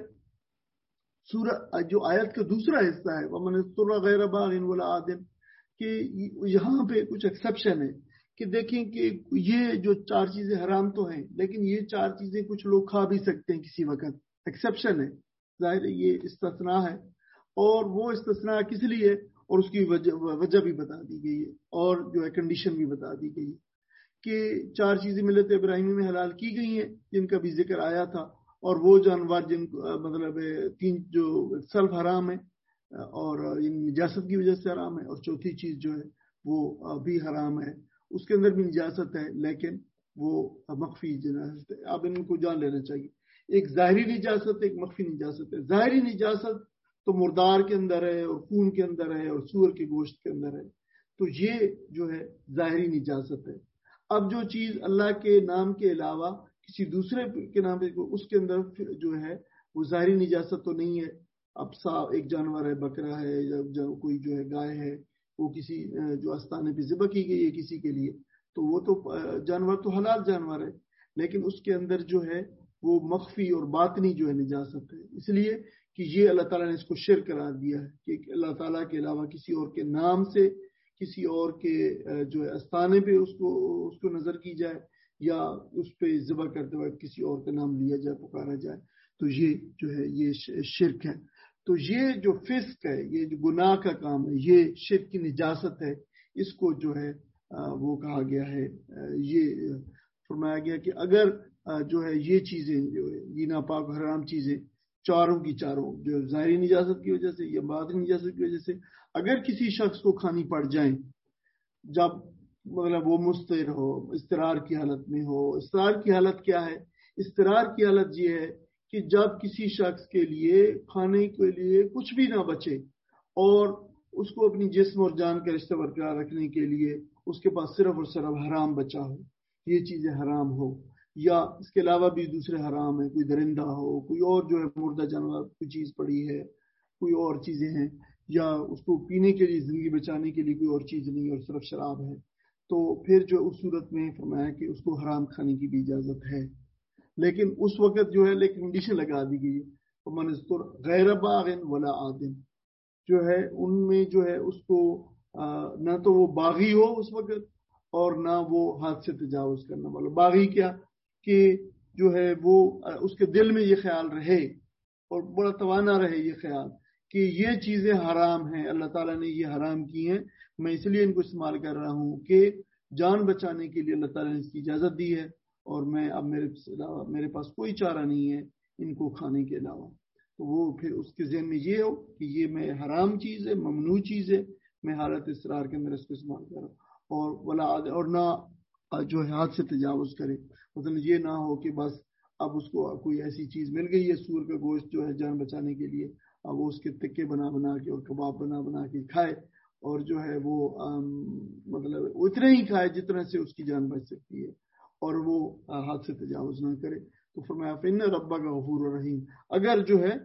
سورہ جو آیت کا دوسرا حصہ ہے وَمَنِ اضْطُرَّ غَيْرَ بَاغٍ وَلَا عَادٍ، کہ یہاں پہ کچھ ایکسیپشن ہے کہ دیکھیں کہ یہ جو چار چیزیں حرام تو ہیں لیکن یہ چار چیزیں کچھ لوگ کھا بھی سکتے ہیں کسی وقت، ایکسیپشن ہے، ظاہر ہے یہ استثناء ہے، اور وہ استثناء کس لیے اور اس کی وجہ وجہ بھی بتا دی گئی ہے اور جو ہے کنڈیشن بھی بتا دی گئی ہے کہ چار چیزیں ملت ابراہیمی میں حلال کی گئی ہیں جن کا بھی ذکر آیا تھا، اور وہ جانور جن مطلب تین جو سلف حرام ہے اور نجاست کی وجہ سے حرام ہے، اور چوتھی چیز جو ہے وہ بھی حرام ہے، اس کے اندر بھی نجاست ہے لیکن وہ مخفی نجاست ہے۔ اب ان کو جان لینا چاہیے، ایک ظاہری نجاست ایک مخفی نجاست ہے۔ ظاہری نجاست تو مردار کے اندر ہے اور خون کے اندر ہے اور سور کے گوشت کے اندر ہے، تو یہ جو ہے ظاہری نجاست ہے۔ اب جو چیز اللہ کے نام کے علاوہ کسی دوسرے کے نام پہ اس کے اندر جو ہے وہ ظاہری نجاست تو نہیں ہے۔ اب صاحب ایک جانور ہے، بکرا ہے یا کوئی جو ہے گائے ہے، وہ کسی جو آستانے پہ ذبح کی گئی ہے کسی کے لیے، تو وہ تو جانور تو حلال جانور ہے لیکن اس کے اندر جو ہے وہ مخفی اور باطنی جو ہے نجاست ہے، اس لیے کہ یہ اللہ تعالیٰ نے اس کو شرک قرار دیا ہے کہ اللہ تعالیٰ کے علاوہ کسی اور کے نام سے کسی اور کے جو ہے آستانے پہ اس کو اس کو نظر کی جائے یا اس پہ ذبح کرتے وقت کسی اور کا نام لیا جائے، پکارا جائے، تو یہ جو ہے یہ شرک ہے۔ تو یہ جو فسق ہے، یہ جو گناہ کا کام ہے، یہ شرک کی نجاست ہے، اس کو جو ہے وہ کہا گیا ہے، یہ فرمایا گیا کہ اگر جو ہے یہ چیزیں جو ہے یہ ناپاک حرام چیزیں چاروں کی چاروں جو ظاہری نجاست کی وجہ سے یا باطنی نجاست کی وجہ سے اگر کسی شخص کو کھانی پڑ جائیں، جب مطلب وہ مستر ہو، اضطرار کی حالت میں ہو. اضطرار کی حالت کیا ہے؟ اضطرار کی حالت یہ ہے کہ جب کسی شخص کے لیے کھانے کے لیے کچھ بھی نہ بچے اور اس کو اپنی جسم اور جان کا رشتہ برقرار رکھنے کے لیے اس کے پاس صرف اور صرف حرام بچا ہو، یہ چیزیں حرام ہو، یا اس کے علاوہ بھی دوسرے حرام ہیں، کوئی درندہ ہو، کوئی اور جو ہے مردہ جانور کوئی چیز پڑی ہے، کوئی اور چیزیں ہیں، یا اس کو پینے کے لیے زندگی بچانے کے لیے کوئی اور چیز نہیں اور صرف شراب ہے، تو پھر جو اس صورت میں فرمایا کہ اس کو حرام کھانے کی بھی اجازت ہے. لیکن اس وقت جو ہے لیکن کنڈیشن لگا دی گئی ہے، منستر غیر باغ ولا عادن، جو ہے ان میں جو ہے اس کو نہ تو وہ باغی ہو اس وقت اور نہ وہ حد سے تجاوز کرنے والا. باغی کیا کہ جو ہے وہ اس کے دل میں یہ خیال رہے اور بڑا توانا رہے یہ خیال کہ یہ چیزیں حرام ہیں، اللہ تعالیٰ نے یہ حرام کی ہیں، میں اس لیے ان کو استعمال کر رہا ہوں کہ جان بچانے کے لیے اللہ تعالیٰ نے اس کی اجازت دی ہے اور میں اب میرے میرے پاس کوئی چارہ نہیں ہے ان کو کھانے کے علاوہ. تو وہ پھر اس کے ذہن میں یہ ہو کہ یہ میں حرام چیز ہے، ممنوع چیز ہے، میں حالت اصرار کے اندر اس کو استعمال کر رہا ہوں. اور ولا اور نہ جو ہے ہاتھ سے تجاوز کرے، مطلب یہ نہ ہو کہ بس اب اس کو کوئی ایسی چیز مل گئی ہے سور کا گوشت جو ہے جان بچانے کے لیے، اب وہ اس کے تکے بنا بنا کے اور کباب بنا بنا کے کھائے اور جو ہے وہ مطلب اتنے ہی کھائے جتنے سے اس کی جان بچ سکتی ہے اور وہ ہاتھ سے تجاوز نہ کرے. تو فرمایا فإن ربک غفور رحیم، اگر جو ہے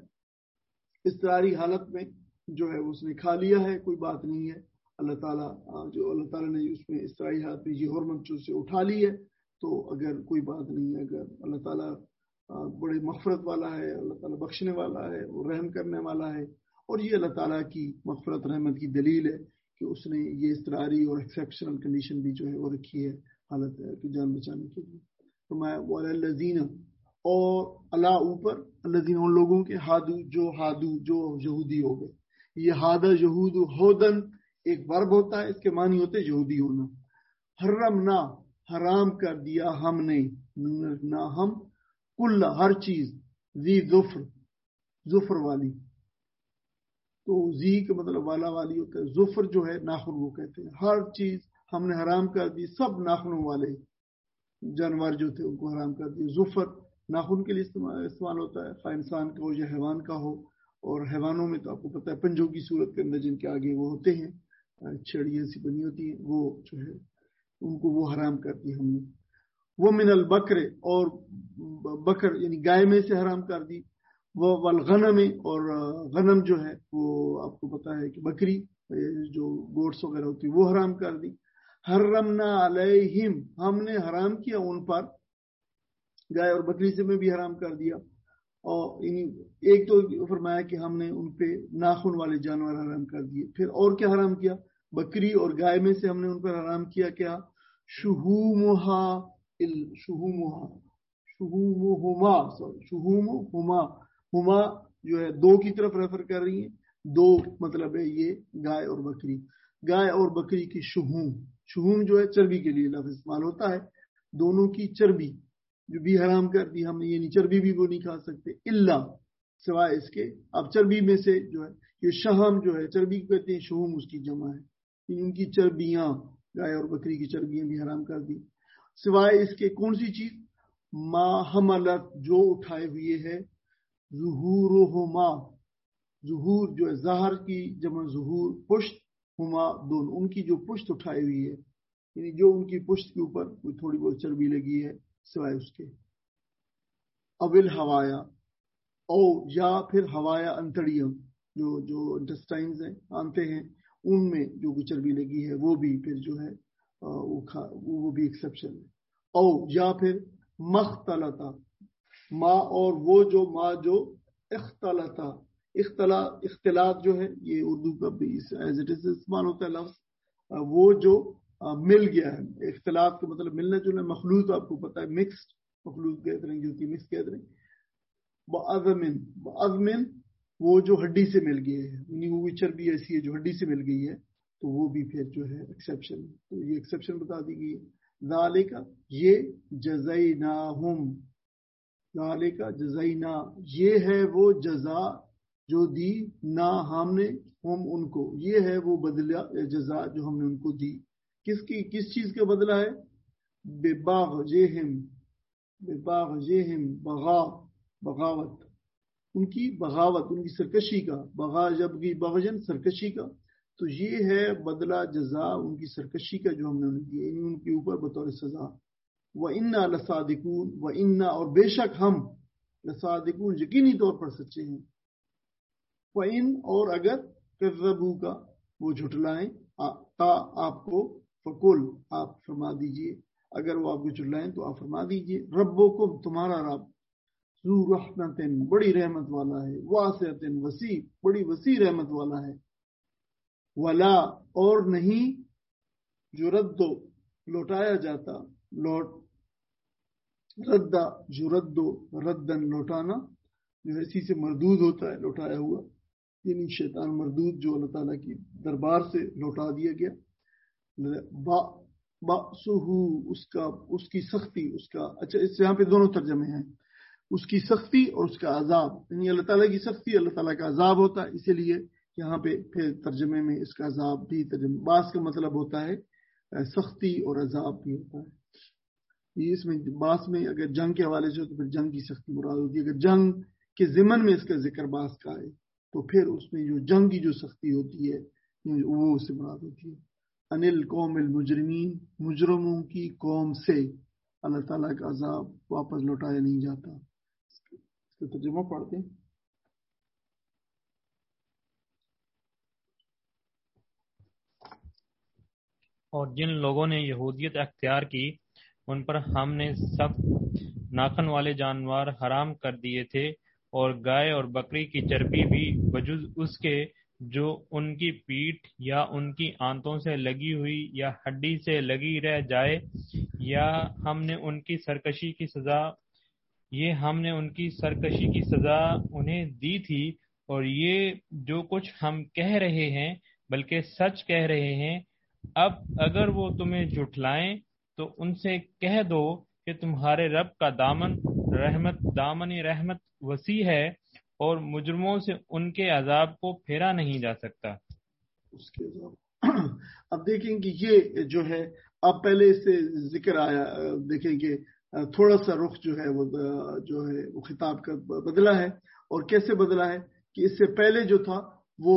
اضطراری حالت میں جو ہے اس نے کھا لیا ہے کوئی بات نہیں ہے، اللہ تعالیٰ جو اللہ تعالیٰ نے اس میں اضطراری حالت میں یہ حرمت جو سے اٹھا لی ہے تو اگر کوئی بات نہیں ہے، اگر اللہ تعالیٰ بڑے مغفرت والا ہے، اللہ تعالیٰ بخشنے والا ہے، وہ رحم کرنے والا ہے، اور یہ اللہ تعالیٰ کی مغفرت رحمت کی دلیل ہے کہ اس نے یہ اضطراری اور ایکسیپشنل کنڈیشن بھی جو ہے وہ رکھی ہے حالت ہے کہ جان بچانے کے لیے. تو میں والذین اور اللہ اوپر الذین ان لوگوں کے ہادو جو ہادو جو یہودی ہو گئے. یہ ہادہ یہود ہودن ایک ورب ہوتا ہے، اس کے معنی ہوتے یہودی ہونا. حرمنا حرام کر دیا ہم نے نہ ہم کل ہر چیز ذی ظفر ظفر والی، تو ذی کا مطلب والا والی ہوتا ہے، ظفر جو ہے ناخن وہ کہتے ہیں. ہر چیز ہم نے حرام کر دی، سب ناخنوں والے جانور جو تھے ان کو حرام کر دی. ظفر ناخن کے لیے استعمال ہوتا ہے، خواہ انسان کا ہو یا حیوان کا ہو، اور حیوانوں میں تو آپ کو پتہ ہے پنجوں کی صورت کے اندر جن کے آگے وہ ہوتے ہیں چھڑیاں سی بنی ہوتی ہیں، وہ جو ہے ان کو وہ حرام کر دی ہم نے. وہ من البکر اور بکر یعنی گائے میں سے حرام کر دی. وہ والغنم اور غنم جو ہے وہ آپ کو پتہ ہے کہ بکری جو گوٹس وغیرہ ہوتی ہے وہ حرام کر دی. حرمنا علیہم ہم نے حرام کیا ان پر، گائے اور بکری سے میں بھی حرام کر دیا. اور ایک تو فرمایا کہ ہم نے ان پہ ناخن والے جانور حرام کر دیے، پھر اور کیا حرام کیا؟ بکری اور گائے میں سے ہم نے ان پر حرام کیا کیا؟ شہومہا شہومہا شہومہما شہومہما ہما جو ہے دو کی طرف ریفر کر رہی ہیں، دو مطلب ہے یہ گائے اور بکری. گائے اور بکری کی شہوم، شہوم جو ہے چربی کے لیے لفظ استعمال ہوتا ہے، دونوں کی چربی جو بھی حرام کر دی ہم نے، یعنی چربی بھی وہ نہیں کھا سکتے الا سوائے اس کے. اب چربی میں سے جو ہے یہ شہم جو ہے چربی کہتے ہیں، شہوم اس کی جمع ہے، ان کی چربیاں گائے اور بکری کی چربیاں بھی حرام کر دی. سوائے اس کے کون سی چیز؟ ما حملت جو اٹھائے ہوئے ہے، ظہورہما ظہور جو ہے ظاہر کی جمع ظہور، پشت، ہما دونوں ان کی جو پشت اٹھائی ہوئی ہے، یعنی جو ان کی پشت کے اوپر کوئی تھوڑی بہت چربی لگی ہے سوائے اس کے. اول ہوایا او یا پھر ہوایا انتڑیاں جو جو انٹسٹائنز ہیں آنتے ہیں ان میں جو بھی چربی لگی ہے وہ بھی پھر جو ہے وہ کھا وہ بھی ایکسیپشن ہے. او یا پھر مختلطہ ما اور وہ جو ما جو اختلطہ اختلاط اختلاط جو ہے یہ اردو کا بھی ایز اٹ از استعمال ہوتا ہے لفظ، وہ جو مل گیا ہے. اختلاط کا مطلب ملنا جلنا، مخلوط آپ کو پتہ ہے مکسڈ مخلوط کہتے ہیں جو ہوتی ہے مکس کہتے ہیں. بعضمن بعضمن وہ جو ہڈی سے مل گئی ہے، یعنی وہ چربی ایسی ہے جو ہڈی سے مل گئی ہے تو وہ بھی پھر جو ہے ایکسیپشن، تو یہ ایکسیپشن بتا دی گئی. ذالک یہ جزیناہم، ذالک جزینا یہ ہے وہ جزا جو دی نا ہم نے ہم ان کو، یہ ہے وہ بدلہ جزا جو ہم نے ان کو دی. کس کی کس چیز کا بدلہ ہے؟ بباغیہم، بباغیہم بغا بغاوت، ان کی بغاوت، ان کی سرکشی کا. بغا جب کی بغجن سرکشی کا، تو یہ ہے بدلہ جزا ان کی سرکشی کا جو ہم نے انہیں دی ان کے اوپر بطور سزا. وَإِنَّا لَصَادِقُونَ، وَإِنَّا اور بے شک ہم، لَصَادِقُونَ یقینی طور پر سچے ہیں. وَإِن اور اگر کذبوا کا وہ جھٹلائیں تا آپ کو، فقل آپ فرما دیجئے، اگر وہ آپ کو جھٹلائیں تو آپ فرما دیجئے ربکم تمہارا رب ذو رحمت بڑی رحمت والا ہے، واسعۃ وسیع بڑی وسیع رحمت والا ہے. ولا اور نہیں جردو لوٹایا جاتا، لوٹ ردا جردو ردن لوٹانا جو ہے اسی سے مردود ہوتا ہے، لوٹایا ہوا، یعنی شیطان مردود جو اللہ تعالیٰ کی دربار سے لوٹا دیا گیا. با باسہو اس کا اس کی سختی، اس کا اچھا اس یہاں پہ دونوں ترجمے ہیں، اس کی سختی اور اس کا عذاب، یعنی اللہ تعالیٰ کی سختی اللہ تعالیٰ کا عذاب ہوتا ہے، اسی لیے یہاں پہ پھر ترجمے میں اس کا عذاب بھی ترجمہ باس کا مطلب ہوتا ہے سختی اور عذاب بھی ہوتا ہے. یہ اس میں باس میں اگر جنگ کے حوالے سے ہو تو پھر جنگ کی سختی مراد ہوتی ہے، اگر جنگ کے ضمن میں اس کا ذکر باس کا ہے تو پھر اس میں جو جنگ کی جو سختی ہوتی ہے وہ اس سے مراد ہوتی ہے. انل قوم المجرمین مجرموں کی قوم سے اللہ تعالیٰ کا عذاب واپس لوٹایا نہیں جاتا. اس کا ترجمہ پڑھتے ہیں. اور جن لوگوں نے یہودیت اختیار کی ان پر ہم نے سخت ناخن والے جانور حرام کر دیے تھے، اور گائے اور بکری کی چربی بھی بجز اس کے جو ان کی پیٹھ یا ان کی آنتوں سے لگی ہوئی یا ہڈی سے لگی رہ جائے، یا ہم نے ان کی سرکشی کی سزا یہ ہم نے ان کی سرکشی کی سزا انہیں دی تھی. اور یہ جو کچھ ہم کہہ رہے ہیں بلکہ سچ کہہ رہے ہیں. اب اگر وہ تمہیں جھٹلائیں تو ان سے کہہ دو کہ تمہارے رب کا دامن رحمت دامن رحمت وسیع ہے، اور مجرموں سے ان کے عذاب کو پھیرا نہیں جا سکتا. اس کے عذاب اب دیکھیں کہ یہ جو ہے اب پہلے اس سے ذکر آیا، دیکھیں کہ تھوڑا سا رخ جو ہے وہ جو ہے وہ خطاب کا بدلا ہے. اور کیسے بدلا ہے کہ اس سے پہلے جو تھا وہ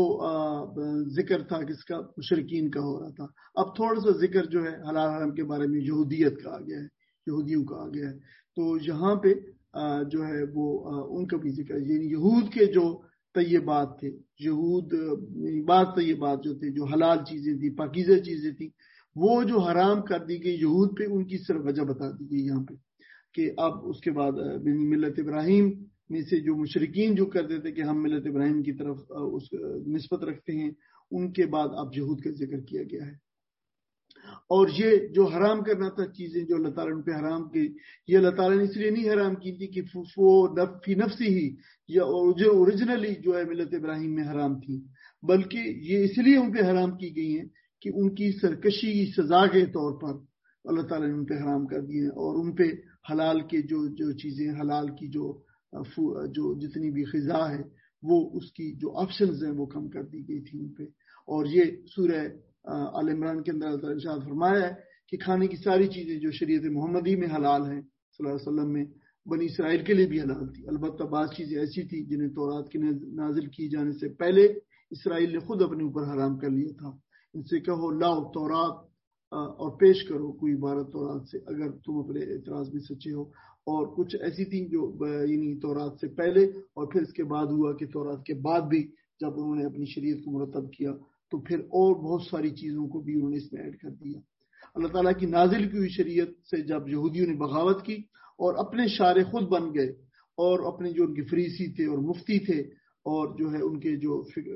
ذکر تھا کس کا؟ مشرکین کا ہو رہا تھا. اب تھوڑا سا ذکر جو ہے حلال حرام کے بارے میں یہودیت کا آ گیا ہے، یہودیوں کا آ گیا ہے. تو یہاں پہ جو ہے وہ ان کا بھی ذکر، یعنی یہود کے جو طیبات تھے، یہود بعض طیبات جو تھے جو حلال چیزیں تھیں، پاکیزہ چیزیں تھیں، وہ جو حرام کر دی گئی یہود پہ، ان کی صرف وجہ بتا دی گئی یہاں پہ کہ اب اس کے بعد ملت ابراہیم میں سے جو مشرکین جو کرتے تھے کہ ہم ملت ابراہیم کی طرف اس نسبت رکھتے ہیں، ان کے بعد اب یہود کا ذکر کیا گیا ہے. اور یہ جو حرام کرنا تھا چیزیں جو اللہ تعالیٰ نے ان پہ حرام کی، یہ اللہ تعالیٰ نے اس لیے نہیں حرام کی تھی کہ وہ فی نفسی ہی یا جو اوریجنلی جو ہے ملت ابراہیم میں حرام تھی، بلکہ یہ اس لیے ان پہ حرام کی گئی ہیں کہ ان کی سرکشی کی سزا کے طور پر اللہ تعالیٰ نے ان پہ حرام کر دیے ہیں، اور ان پہ حلال کے جو جو چیزیں حلال کی جو جو جتنی بھی غذا ہے وہ اس کی جو آپشنز ہیں وہ کم کر دی گئی تھی ان پہ. اور یہ سورہ آل عمران کے اندر اللہ تعالیٰ نے ارشاد فرمایا ہے کہ کھانے کی ساری چیزیں جو شریعت محمدی میں حلال ہیں صلی اللہ علیہ وسلم میں بنی اسرائیل کے لیے بھی حلال تھی. البتہ بعض چیزیں ایسی تھی جنہیں تورات کے نازل کی جانے سے پہلے اسرائیل نے خود اپنے اوپر حرام کر لیا تھا. ان سے کہو لاؤ تورات اور پیش کرو کوئی عبارت تورات سے اگر تم اپنے اعتراض میں سچے ہو. اور کچھ ایسی تھیں جو یعنی تورات سے پہلے اور پھر اس کے بعد ہوا کہ تورات کے بعد بھی جب انہوں نے اپنی شریعت کو مرتب کیا تو پھر اور بہت ساری چیزوں کو بھی انہوں نے اس میں ایڈ کر دیا. اللہ تعالیٰ کی نازل کی ہوئی شریعت سے جب یہودیوں نے بغاوت کی اور اپنے شارع خود بن گئے، اور اپنے جو ان کے فریسی تھے اور مفتی تھے اور جو ہے ان کے جو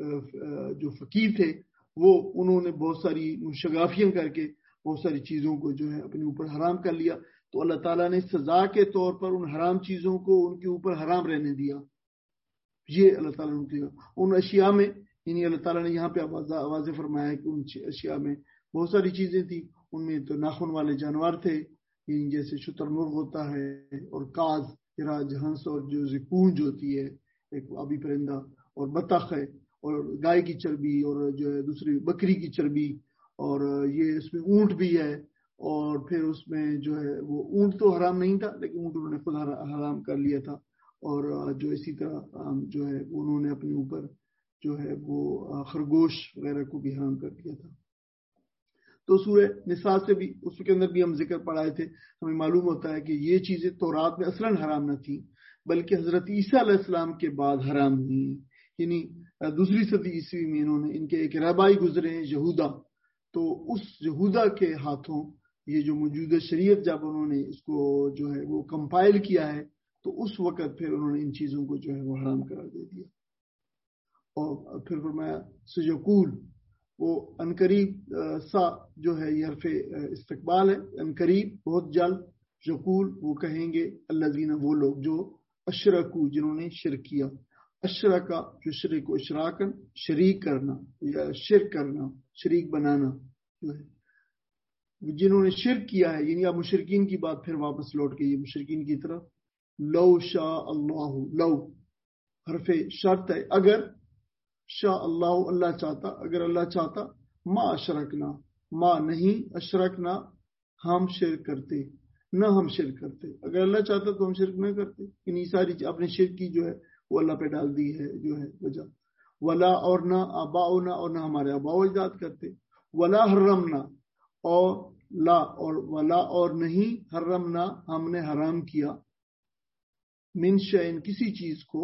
جو فقیہ تھے، وہ انہوں نے بہت ساری شگافیاں کر کے بہت ساری چیزوں کو جو ہے اپنے اوپر حرام کر لیا. تو اللہ تعالیٰ نے سزا کے طور پر ان حرام چیزوں کو ان کے اوپر حرام رہنے دیا. یہ اللہ تعالیٰ نے کیا ان اشیاء میں، یعنی اللہ تعالیٰ نے یہاں پہ واضح فرمایا کہ ان اشیاء میں بہت ساری چیزیں تھیں. ان میں تو ناخن والے جانور تھے جیسے شتر مرغ ہوتا ہے اور کاز راج ہنس اور جو زکونج ہوتی ہے ایک آبی پرندہ اور بطخ ہے اور گائے کی چربی اور جو ہے دوسری بکری کی چربی اور یہ اس میں اونٹ بھی ہے. اور پھر اس میں جو ہے وہ اونٹ تو حرام نہیں تھا لیکن اونٹ انہوں نے خود حرام کر لیا تھا. اور جو اسی طرح جو ہے انہوں نے اپنے اوپر جو ہے وہ خرگوش وغیرہ کو بھی حرام کر دیا تھا. تو سورہ نساء سے بھی اس کے اندر بھی ہم ذکر پڑھائے تھے. ہمیں معلوم ہوتا ہے کہ یہ چیزیں تورات میں اصلاً حرام نہ تھیں بلکہ حضرت عیسیٰ علیہ السلام کے بعد حرام ہوئی. یعنی دوسری صدی عیسوی میں انہوں نے ان کے ایک رہبائی گزرے ہیں یہودا, تو اس یہودا کے ہاتھوں یہ جو موجودہ شریعت جب انہوں نے اس کو جو ہے وہ کمپائل کیا ہے تو اس وقت پھر انہوں نے ان چیزوں کو جو ہے وہ حرام قرار دے دیا. اور پھر فرمایا سجقول, وہ انقریب سا جو ہے یہ حرف استقبال ہے, انقریب بہت جلد. یقول وہ کہیں گے الذین وہ لوگ جو اشرکو جنہوں نے شرک کیا. اشرکا جو شرک و اشراکن شریک کرنا یا شرک کرنا شریک بنانا جو ہے جنہوں نے شرک کیا ہے. یعنی اب مشرکین کی بات پھر واپس لوٹ کے یہ مشرکین کی طرف. لو شاء اللہ, لو حرف شرط ہے, اگر شاء اللہ اللہ چاہتا, اگر اللہ چاہتا. ما اشرکنا ما نہیں, اشرکنا ہم شرک کرتے, نہ ہم شرک کرتے. اگر اللہ چاہتا تو ہم شرک نہ کرتے. انہی ساری اپنے شرک کی جو ہے وہ اللہ پہ ڈال دی ہے جو ہے وجہ. ولا اور نہ آباؤنا اور نہ ہمارے آباء و اجداد کرتے. ولا حرمنا اور لا اور ولا اور نہیں حرمنا ہم نے حرام کیا. من شیء کسی چیز کو,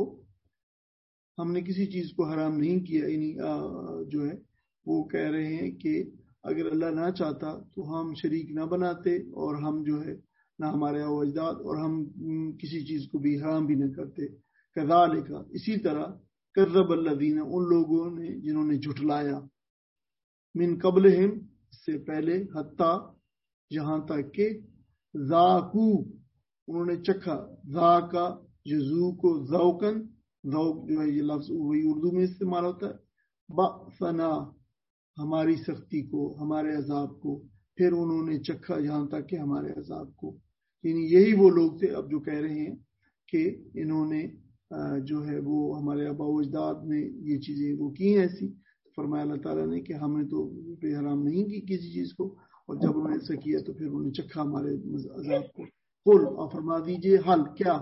ہم نے کسی چیز کو حرام نہیں کیا. یعنی جو ہے وہ کہہ رہے ہیں کہ اگر اللہ نہ چاہتا تو ہم شریک نہ بناتے اور ہم جو ہے نہ ہمارے اجداد اور ہم کسی چیز کو بھی حرام بھی نہ کرتے. کذالک اسی طرح کذب الذین ان لوگوں نے جنہوں نے جھٹلایا. من قبلہم سے پہلے, حتی جہاں تک کہ ذاقو انہوں نے چکھا. ذاقا جزو کو ذوقن, ذوق جو ہے یہ لفظ وہی اردو میں استعمال ہوتا ہے. بأسنا ہماری سختی کو, ہمارے عذاب کو. پھر انہوں نے چکھا یہاں تک کہ ہمارے عذاب کو. یعنی یہی وہ لوگ تھے اب جو کہہ رہے ہیں کہ انہوں نے جو ہے وہ ہمارے آباء و اجداد نے یہ چیزیں وہ کی ہیں ایسی. فرمایا اللہ تعالیٰ نے کہ ہم نے تو بے حرام نہیں کی کسی چیز کو, اور جب انہوں نے ایسا کیا تو پھر انہوں نے چکھا ہمارے عذاب کو. قل اور فرما دیجئے حل کیا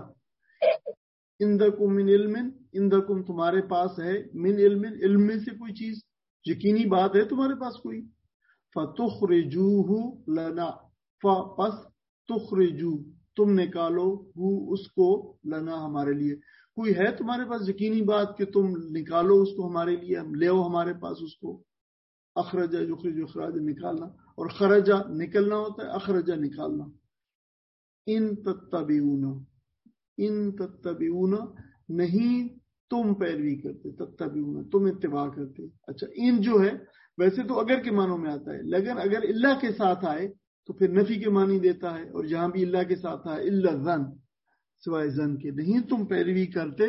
اندکم من علم, اندکم تمہارے پاس ہے, من علم علم میں سے کوئی چیز, یقینی بات ہے تمہارے پاس کوئی. فتخرجوہ لنا, پس تخرجو تم نکالو, ہو اس کو, لنا ہمارے لیے. کوئی ہے تمہارے پاس یقینی بات کہ تم نکالو اس کو ہمارے لیے, ہم لے آؤ ہمارے پاس اس کو. اخرجا یخرج اخراج نکالنا, اور خرجا نکلنا ہوتا ہے, اخرجا نکالنا. ان تتبعون, ان تتبعون نہیں تم پیروی کرتے, تتبعون تم اتباع کرتے. اچھا ان جو ہے ویسے تو اگر کے معنوں میں آتا ہے, لیکن اگر اللہ کے ساتھ آئے تو پھر نفی کے معنی دیتا ہے, اور جہاں بھی اللہ کے ساتھ آئے الا ظن سوائے ظن کے, نہیں تم پیروی کرتے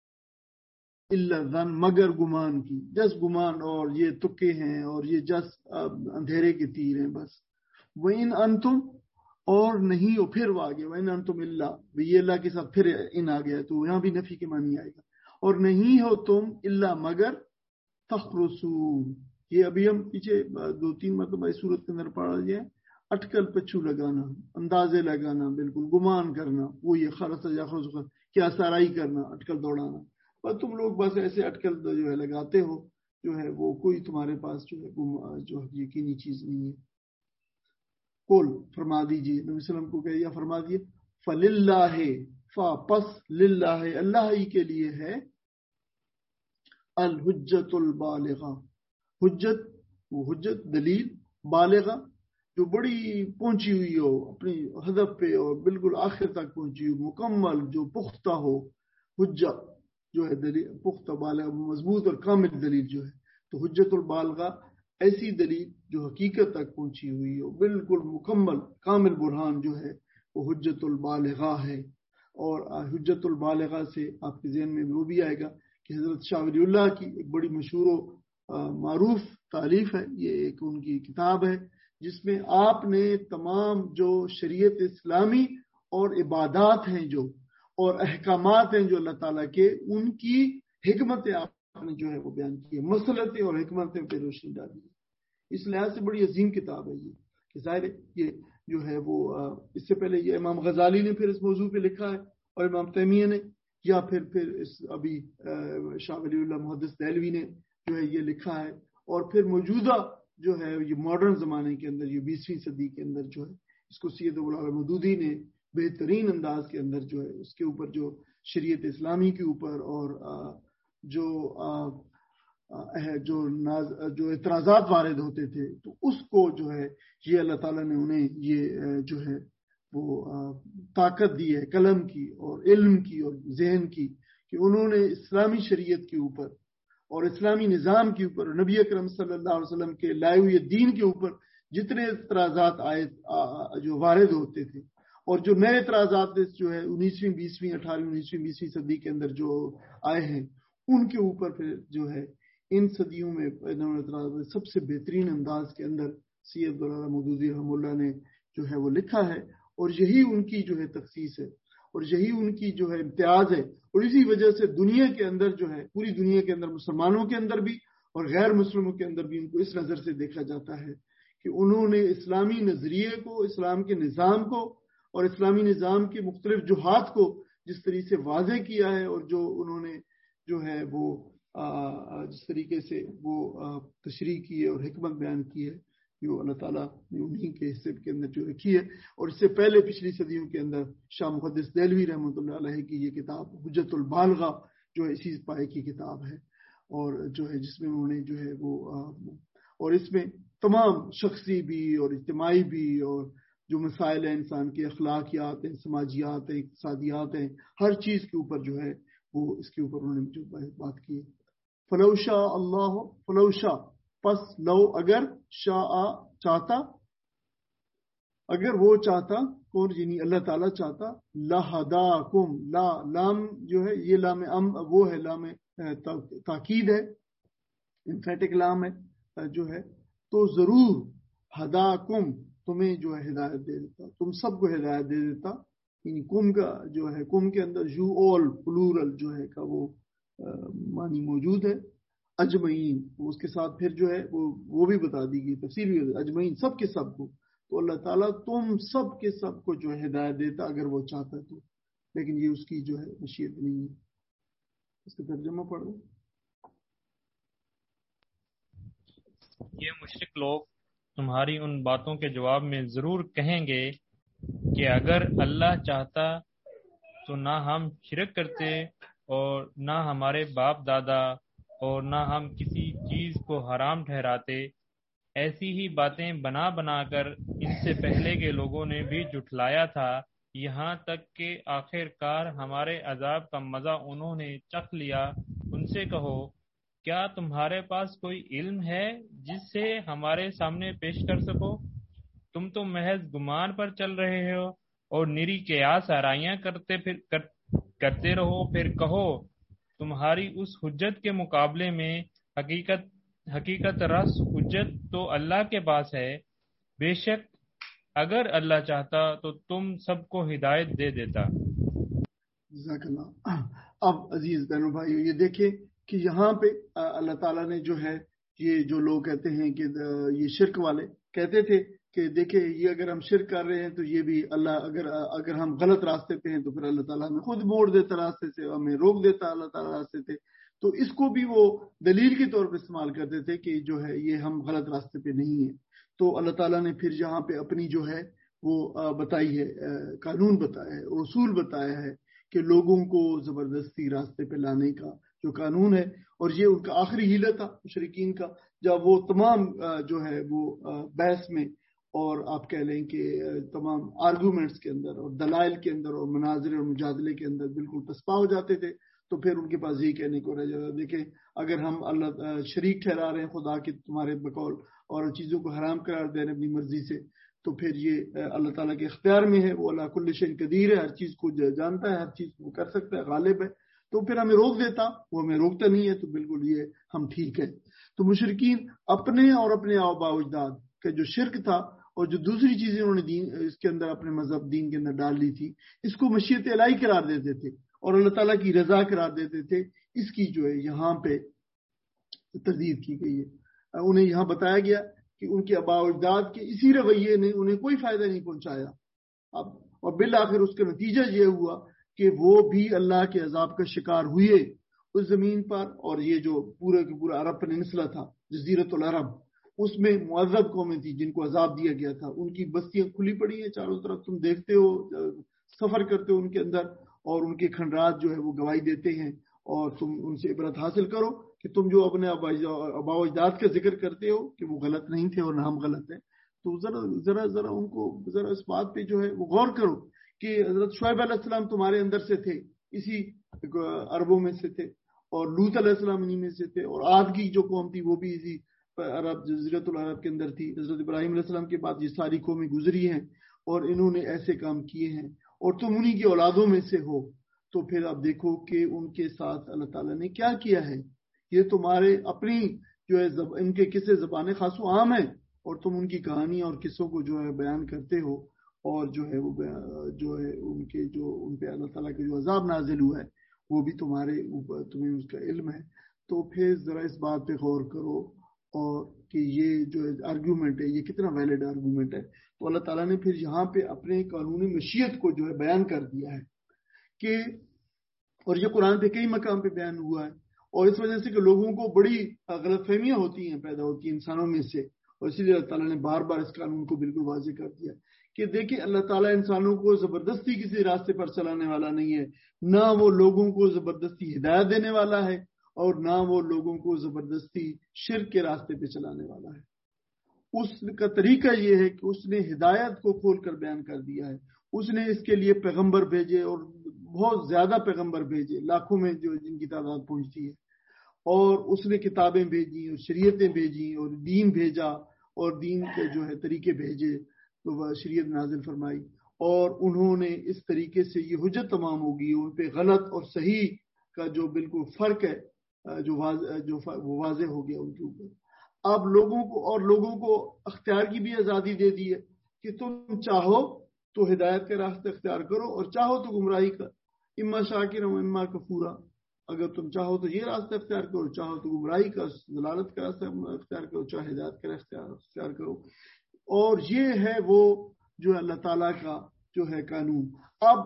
الا ظن مگر گمان کی. جس گمان اور یہ تکے ہیں اور یہ جس اندھیرے کے تیر ہیں بس. وَإِنْ أَنْتُمْ اور نہیں ہو, پھر وہ آگے وَإِنْ أَنْتُمْ إِلَّا, یہ اللہ کے ساتھ پھر ان آ گیا تو یہاں بھی نفی کے معنی آئے گا. اور نہیں ہو تم الا مگر تخرسون, یہ ابھی ہم پیچھے دو تین مرتبہ اس صورت کے اندر پڑھا جائے. اٹکل پچھو لگانا, اندازے لگانا, بالکل گمان کرنا, وہ یہ خرس یا خرس کیا سارائی کرنا, اٹکل دوڑانا. بس تم لوگ بس ایسے اٹکل جو ہے لگاتے ہو, جو ہے وہ کوئی تمہارے پاس جو ہے جو یقینی چیز نہیں ہے. قل فرما دیجیے, نبی صلی اللہ علیہ وسلم کو کہ یا فرما دیے, فللہ فا پس للہ اللہ ہی کے لیے ہے, الحجت البالغہ, حجت وہ حجت دلیل بالغہ جو بڑی پہنچی ہوئی ہو اپنی ہدف پہ اور بالکل آخر تک پہنچی ہو, مکمل جو پختہ ہو. حجت جو ہے دلیل پختہ بالغ مضبوط اور کامل دلیل جو ہے, تو حجت البالغہ ایسی دلیل جو حقیقت تک پہنچی ہوئی ہو, بالکل مکمل کامل برہان جو ہے وہ حجت البالغہ ہے. اور حجت البالغہ سے آپ کے ذہن میں وہ بھی آئے گا کہ حضرت شاہ ولی اللہ کی ایک بڑی مشہور و معروف تالیف ہے، یہ ایک ان کی کتاب ہے جس میں آپ نے تمام جو شریعت اسلامی اور عبادات ہیں جو اور احکامات ہیں جو اللہ تعالیٰ کے، ان کی حکمتیں آپ نے جو ہے وہ بیان کی ہے، مصلحتیں اور حکمتیں پہ روشنی ڈالی ہے۔ اس لحاظ سے بڑی عظیم کتاب ہے یہ کہ ظاہر ہے یہ جو ہے وہ اس سے پہلے یہ امام غزالی نے پھر اس موضوع پہ لکھا ہے اور امام تیمیہ نے، یا پھر پھر اس ابھی شاہ ولی اللہ محدث دہلوی نے جو ہے یہ لکھا ہے، اور پھر موجودہ جو ہے یہ ماڈرن زمانے کے اندر، یہ بیسویں صدی کے اندر جو ہے اس کو سید ابوالعلا مودودی نے بہترین انداز کے اندر جو ہے اس کے اوپر جو شریعت اسلامی کے اوپر اور جو جو جو اعتراضات وارد ہوتے تھے تو اس کو جو ہے یہ اللہ تعالیٰ نے انہیں یہ جو ہے وہ طاقت دی ہے قلم کی اور علم کی اور ذہن کی کہ انہوں نے اسلامی شریعت کے اوپر اور اسلامی نظام کے اوپر نبی اکرم صلی اللہ علیہ وسلم کے لائے ہوئے دین کے اوپر جتنے اعتراضات آئے جو وارد ہوتے تھے اور جو نئے اعتراضات جو ہے انیسویں بیسویں اٹھارہویں انیسویں بیسویں صدی کے اندر جو آئے ہیں ان کے اوپر پھر جو ہے ان صدیوں میں سب سے بہترین انداز کے اندر سید ابوالعلا مودودی رحمہ اللہ نے جو ہے وہ لکھا ہے، اور یہی ان کی جو ہے تخصیص ہے اور یہی ان کی جو ہے امتیاز ہے، اور اسی وجہ سے دنیا کے اندر جو ہے پوری دنیا کے اندر مسلمانوں کے اندر بھی اور غیر مسلموں کے اندر بھی ان کو اس نظر سے دیکھا جاتا ہے کہ انہوں نے اسلامی نظریے کو، اسلام کے نظام کو اور اسلامی نظام کے مختلف جہات کو جس طریقے سے واضح کیا ہے، اور جو انہوں نے جو ہے وہ جس طریقے سے وہ تشریح کی ہے اور حکمت بیان کی ہے جو اللہ تعالیٰ نے انہی کے حصے کے اندر جو رکھی ہے۔ اور اس سے پہلے پچھلی صدیوں کے اندر شاہ محدث دہلوی رحمۃ اللہ علیہ کی یہ کتاب حجت البالغہ جو ہے اسی پائے کی کتاب ہے، اور جو ہے جس میں انہوں نے جو ہے وہ اور اس میں تمام شخصی بھی اور اجتماعی بھی اور جو مسائل ہیں انسان کے اخلاقیات ہیں، سماجیات ہیں، اقتصادیات ہیں، ہر چیز کے اوپر جو ہے وہ اس کے اوپر انہوں نے جو بات کی ہے۔ فلو شاء اللہ فلو شاء پس لو اگر شاء چاہتا، اگر وہ چاہتا کون یعنی اللہ تعالیٰ چاہتا، لہداکم، لا لام جو ہے یہ لام ام وہ ہے لام تاکید ہے، انفیٹک لام ہے جو ہے، تو ضرور ہداکم تمہیں جو ہے ہدایت دے دیتا، تم سب کو ہدایت دے دیتا، یعنی کم کا جو ہے کم کے اندر یو اول پلورل جو ہے کا وہ معنی موجود ہے، اجمعین اس کے ساتھ پھر جو ہے وہ وہ بھی بتا دی گئی تفسیر بھی اجمعین سب کے سب کو، تو اللہ تعالیٰ تم سب کے سب کو جو ہے ہدایت دیتا اگر وہ چاہتا تو، لیکن یہ اس کی جو ہے مشیت نہیں ہے۔ اس کا ترجمہ پڑھ دو۔ یہ مشرک لوگ تمہاری ان باتوں کے جواب میں ضرور کہیں گے کہ اگر اللہ چاہتا تو نہ ہم شرک کرتے اور نہ ہمارے باپ دادا اور نہ ہم کسی چیز کو حرام ٹھہراتے، ایسی ہی باتیں بنا بنا کر ان سے پہلے کے لوگوں نے بھی جھٹلایا تھا، یہاں تک کہ آخر کار ہمارے عذاب کا مزہ انہوں نے چکھ لیا۔ ان سے کہو کیا تمہارے پاس کوئی علم ہے جس سے ہمارے سامنے پیش کر سکو؟ تم تو محض گمان پر چل رہے ہو اور نری قیاس آرائیاں کرتے پھر کر, کرتے رہو۔ پھر کہو تمہاری اس حجت کے مقابلے میں حقیقت حقیقت رس حجت تو اللہ کے پاس ہے، بے شک اگر اللہ چاہتا تو تم سب کو ہدایت دے دیتا۔ جزاک اللہ۔ اب عزیز بہنوں بھائیو یہ دیکھیں کہ یہاں پہ اللہ تعالیٰ نے جو ہے یہ جو لوگ کہتے ہیں کہ یہ شرک والے کہتے تھے کہ دیکھیں یہ اگر ہم شرک کر رہے ہیں تو یہ بھی اللہ اگر اگر ہم غلط راستے پہ ہیں تو پھر اللہ تعالیٰ ہمیں خود موڑ دیتا راستے سے، ہمیں روک دیتا اللہ تعالیٰ راستے سے، تو اس کو بھی وہ دلیل کے طور پہ استعمال کرتے تھے کہ جو ہے یہ ہم غلط راستے پہ نہیں ہیں۔ تو اللہ تعالیٰ نے پھر یہاں پہ اپنی جو ہے وہ بتائی ہے، قانون بتایا ہے، اصول بتایا ہے کہ لوگوں کو زبردستی راستے پہ لانے کا جو قانون ہے، اور یہ ان کا آخری ہیلہ تھا مشرکین کا، جب وہ تمام جو ہے وہ بحث میں اور آپ کہہ لیں کہ تمام آرگومنٹس کے اندر اور دلائل کے اندر اور مناظر اور مجادلے کے اندر بالکل پسپا ہو جاتے تھے، تو پھر ان کے پاس یہی کہنے کو رہ جاتا، دیکھیں اگر ہم اللہ شریک ٹھہرا رہے ہیں خدا کے تمہارے بقول اور چیزوں کو حرام قرار دے رہے ہیں اپنی مرضی سے، تو پھر یہ اللہ تعالیٰ کے اختیار میں ہے، وہ اللہ کل شیء قدیر ہے، ہر چیز کو جانتا ہے، ہر چیز کو کر سکتا ہے، غالب ہے، تو پھر ہمیں روک دیتا، وہ ہمیں روکتا نہیں ہے، تو بالکل یہ ہم ٹھیک ہے۔ تو مشرکین اپنے اور اپنے آباء و اجداد کا جو شرک تھا اور جو دوسری چیزیں انہوں نے دین اس کے اندر اپنے مذہب دین کے اندر ڈال دی تھی، اس کو مشیت الہی قرار دیتے تھے اور اللہ تعالیٰ کی رضا قرار دیتے تھے. اس کی جو ہے یہاں پہ تردید کی گئی ہے. انہیں یہاں بتایا گیا کہ ان کے آباء و اجداد کے اسی رویے نے انہیں کوئی فائدہ نہیں پہنچایا. اب اور بالآخر اس کا نتیجہ یہ ہوا کہ وہ بھی اللہ کے عذاب کا شکار ہوئے اس زمین پر. اور یہ جو پورے کے پورا عرب پیننسلا تھا، جزیرت العرب، اس میں معذب قومیں تھی جن کو عذاب دیا گیا تھا. ان کی بستیاں کھلی پڑی ہیں چاروں طرف، تم دیکھتے ہو، سفر کرتے ہو ان کے اندر، اور ان کے کھنڈرات جو ہے وہ گواہی دیتے ہیں. اور تم ان سے عبرت حاصل کرو کہ تم جو اپنے آباء و اجداد کا ذکر کرتے ہو کہ وہ غلط نہیں تھے اور نہ ہم غلط ہیں. تو ذرا ذرا ذرا ان کو ذرا اس بات پہ جو ہے وہ غور کرو کہ حضرت شعیب علیہ السلام تمہارے اندر سے تھے، اسی عربوں میں سے تھے، اور لوط علیہ السلام انہی میں سے تھے، اور عاد کی جو قوم تھی وہ بھی اسی عرب جزیرت العرب کے اندر تھی. حضرت ابراہیم علیہ السلام کے بعد یہ ساری قومیں گزری ہیں اور انہوں نے ایسے کام کیے ہیں، اور تم انہی کی اولادوں میں سے ہو. تو پھر آپ دیکھو کہ ان کے ساتھ اللہ تعالیٰ نے کیا کیا ہے. یہ تمہارے اپنی جو ہے ان کے قصے زبان خاص و عام ہیں، اور تم ان کی کہانی اور قصوں کو جو ہے بیان کرتے ہو، اور جو ہے وہ جو ہے ان کے جو ان پہ اللہ تعالیٰ کے جو عذاب نازل ہوا ہے وہ بھی تمہارے اوپر، تمہیں اس کا علم ہے. تو پھر ذرا اس بات پہ غور کرو اور کہ یہ جو آرگیومنٹ ہے یہ کتنا ویلڈ آرگیومنٹ ہے. تو اللہ تعالیٰ نے پھر یہاں پہ اپنے قانونی مشیت کو جو ہے بیان کر دیا ہے کہ، اور یہ قرآن پہ کئی مقام پہ بیان ہوا ہے. اور اس وجہ سے کہ لوگوں کو بڑی غلط فہمیاں ہوتی ہیں، پیدا ہوتی ہیں انسانوں میں سے، اور اسی لیے اللہ تعالیٰ نے بار بار اس قانون کو بالکل واضح کر دیا کہ دیکھیں اللہ تعالیٰ انسانوں کو زبردستی کسی راستے پر چلانے والا نہیں ہے، نہ وہ لوگوں کو زبردستی ہدایت دینے والا ہے، اور نہ وہ لوگوں کو زبردستی شرک کے راستے پہ چلانے والا ہے. اس کا طریقہ یہ ہے کہ اس نے ہدایت کو کھول کر بیان کر دیا ہے. اس نے اس کے لیے پیغمبر بھیجے، اور بہت زیادہ پیغمبر بھیجے، لاکھوں میں جو جن کی تعداد پہنچتی ہے. اور اس نے کتابیں بھیجی اور شریعتیں بھیجی اور دین بھیجا اور دین کے جو ہے طریقے بھیجے، تو وہ شریعت نازل فرمائی. اور انہوں نے اس طریقے سے یہ حجت تمام ہوگی ان پہ غلط اور صحیح کا جو بالکل فرق ہے جو واضح جو وہ واضح ہو گیا ان کے اوپر. اب لوگوں کو اور لوگوں کو اختیار کی بھی آزادی دے دی ہے کہ تم چاہو تو ہدایت کا راستہ اختیار کرو اور چاہو تو گمراہی کا، اما شاکر و اما کفورا. اگر تم چاہو تو یہ راستہ اختیار کرو، چاہو تو گمراہی کا ضلالت کا راستہ اختیار کرو، چاہے ہدایت کا اختیار اختیار کرو. اور یہ ہے وہ جو اللہ تعالیٰ کا جو ہے قانون. اب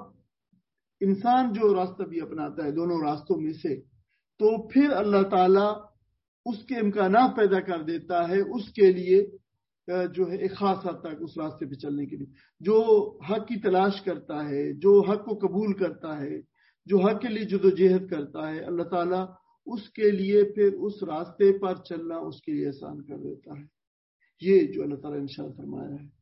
انسان جو راستہ بھی اپناتا ہے دونوں راستوں میں سے، تو پھر اللہ تعالیٰ اس کے امکانات پیدا کر دیتا ہے اس کے لیے جو ہے ایک خاص حد تک اس راستے پہ چلنے کے لیے. جو حق کی تلاش کرتا ہے، جو حق کو قبول کرتا ہے، جو حق کے لیے جدوجہد کرتا ہے، اللہ تعالیٰ اس کے لیے پھر اس راستے پر چلنا اس کے لیے آسان کر دیتا ہے. یہ جو اللہ تعالیٰ نے ارشاد فرمایا ہے.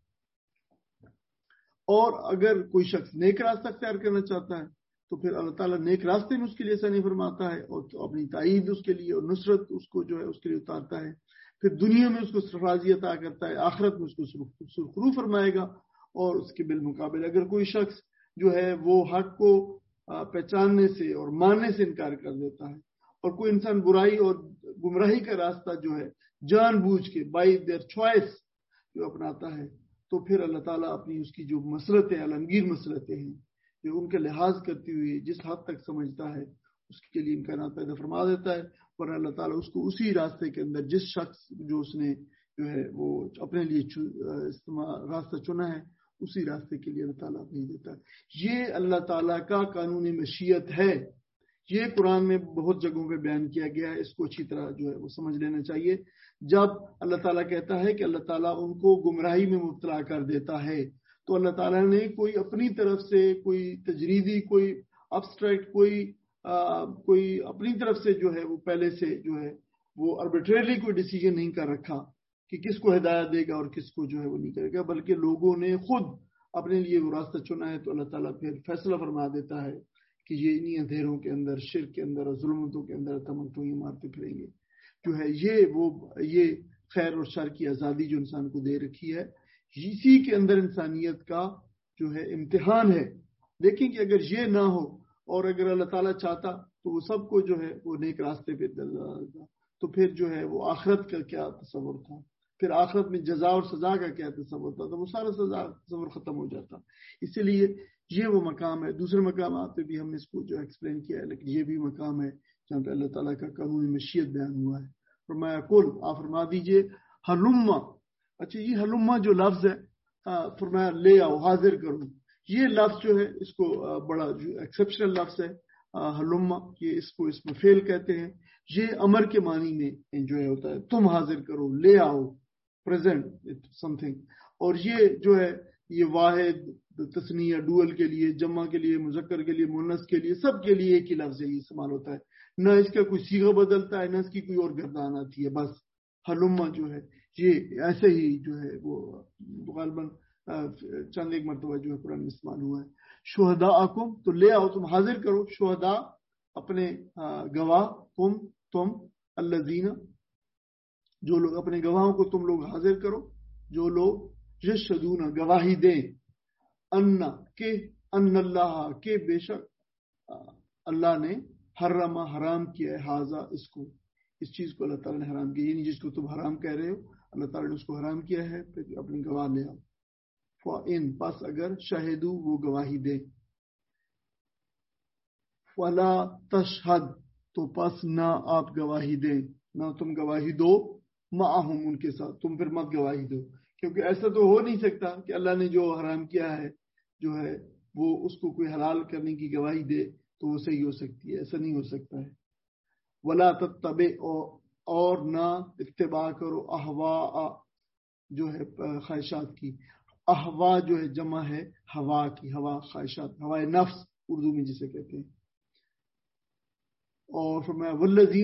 اور اگر کوئی شخص نیک راستہ اختیار کرنا چاہتا ہے تو پھر اللہ تعالیٰ نیک راستے میں اس کے لیے ایسا نہیں فرماتا ہے، اور تو اپنی تائید اس کے لیے اور نصرت اس کو جو ہے اس کے لیے اتارتا ہے. پھر دنیا میں اس کو سرفرازی عطا کرتا ہے، آخرت میں اس کو سرخرو فرمائے گا. اور اس کے بالمقابل اگر کوئی شخص جو ہے وہ حق کو پہچاننے سے اور ماننے سے انکار کر دیتا ہے، اور کوئی انسان برائی اور گمراہی کا راستہ جو ہے جان بوجھ کے بائی دیئر چوائس جو اپناتا ہے، تو پھر اللہ تعالیٰ اپنی اس کی جو مسلطیں عالمگیر مسلطیں ہیں جو ان کا لحاظ کرتی ہوئی جس حد تک سمجھتا ہے اس کے لیے امکانات پیدا فرما دیتا ہے. اور اللہ تعالیٰ اس کو اسی راستے کے اندر جس شخص جو اس نے جو ہے وہ اپنے لیے راستہ چنا ہے اسی راستے کے لیے اللہ تعالیٰ بھیج دیتا ہے. یہ اللہ تعالیٰ کا قانون مشیت ہے. یہ قرآن میں بہت جگہوں پہ بیان کیا گیا ہے. اس کو اچھی طرح جو ہے وہ سمجھ لینا چاہیے. جب اللہ تعالیٰ کہتا ہے کہ اللہ تعالیٰ ان کو گمراہی میں مبتلا کر دیتا ہے، تو اللہ تعالیٰ نے کوئی اپنی طرف سے کوئی تجریدی، کوئی ابسٹریکٹ، کوئی آ, کوئی اپنی طرف سے جو ہے وہ پہلے سے جو ہے وہ آربیٹریلی کوئی ڈیسیجن نہیں کر رکھا کہ کس کو ہدایت دے گا اور کس کو جو ہے وہ نہیں کرے گا، بلکہ لوگوں نے خود اپنے لیے وہ راستہ چنا ہے. تو اللہ تعالیٰ پھر فیصلہ فرما دیتا ہے کہ یہ انہی اندھیروں کے اندر، شرک کے اندر اور ظلمتوں کے اندر تمنٹوئیں مارتے پھریں گے. جو ہے یہ وہ یہ خیر اور شر کی آزادی جو انسان کو دے رکھی ہے، اسی کے اندر انسانیت کا جو ہے امتحان ہے. دیکھیں کہ اگر یہ نہ ہو اور اگر اللہ تعالیٰ چاہتا تو وہ سب کو جو ہے وہ نیک راستے پہ تو پھر جو ہے وہ آخرت کا کیا تصور تھا، پھر آخرت میں جزا اور سزا کا کیا تصور تھا، تو وہ سارا سزا تصور ختم ہو جاتا. اسی لیے یہ وہ مقام ہے. دوسرے مقامات پہ بھی ہم نے اس کو جو ایکسپلین کیا ہے، لیکن یہ بھی مقام ہے جہاں پہ اللہ تعالیٰ کا قانون مشیت بیان ہوا ہے. فرمایا کل، آپ فرما دیجئے حلما. اچھا یہ حلما جو لفظ ہے، فرمایا لے آؤ، حاضر کرو. یہ لفظ جو ہے اس کو بڑا ایکسیپشنل لفظ ہے حلما، یہ اس کو اس میں فعل کہتے ہیں. یہ امر کے معنی میں جو ہے ہوتا ہے، تم حاضر کرو، لے آؤ، پریزنٹ سم تھنگ. اور یہ جو ہے یہ واحد، تثنیہ، ڈوئل کے لیے، جمع کے لیے، مذکر کے لیے، مؤنث کے لیے، سب کے لیے ایک ہی لفظ ہے، یہ استعمال ہوتا ہے. نہ اس کا کوئی صیغہ بدلتا ہے، نہ اس کی کوئی اور گردان آتی ہے. بس حلما جو ہے یہ ایسے ہی جو ہے وہ غالباً چند ایک مرتبہ جو ہے قرآن میں استعمال ہوا ہے. شہداءکم، تو لے آؤ، تم حاضر کرو، شہداء اپنے گواہ، تم تم الذین، جو لوگ اپنے گواہوں کو تم لوگ حاضر کرو، جو لوگ یشہدون گواہی دیں، ان کہ ان اللہ کے بے شک اللہ نے حرم حرام کیا ہے، حاضا اس کو، اس چیز کو اللہ تعالیٰ نے حرام کیا، یعنی جس کو تم حرام کہہ رہے ہو اللہ تعالیٰ نے اس کو حرام کیا ہے. پھر اپنی گواہ لے آؤ. فَإِن، پس اگر شہدو وہ گواہی دے، فَلَا تَشْهَدْ تو پس نہ آپ گواہی دیں، نہ تم گواہی دو، معہم ان کے ساتھ، تم پھر مت گواہی دو. کیونکہ ایسا تو ہو نہیں سکتا کہ اللہ نے جو حرام کیا ہے جو ہے وہ اس کو کوئی حلال کرنے کی گواہی دے تو وہ صحیح ہو سکتی ہے، ایسا نہیں ہو سکتا ہے. وَلَا تَتَّبِعْ اور نہ اتباع کرو، احواء جو ہے خواہشات کی. احوا جو ہے جمع ہے ہوا کی، ہوا خواہشات، ہوائے نفس اردو میں جسے کہتے ہیں. اور فرمایا والذین،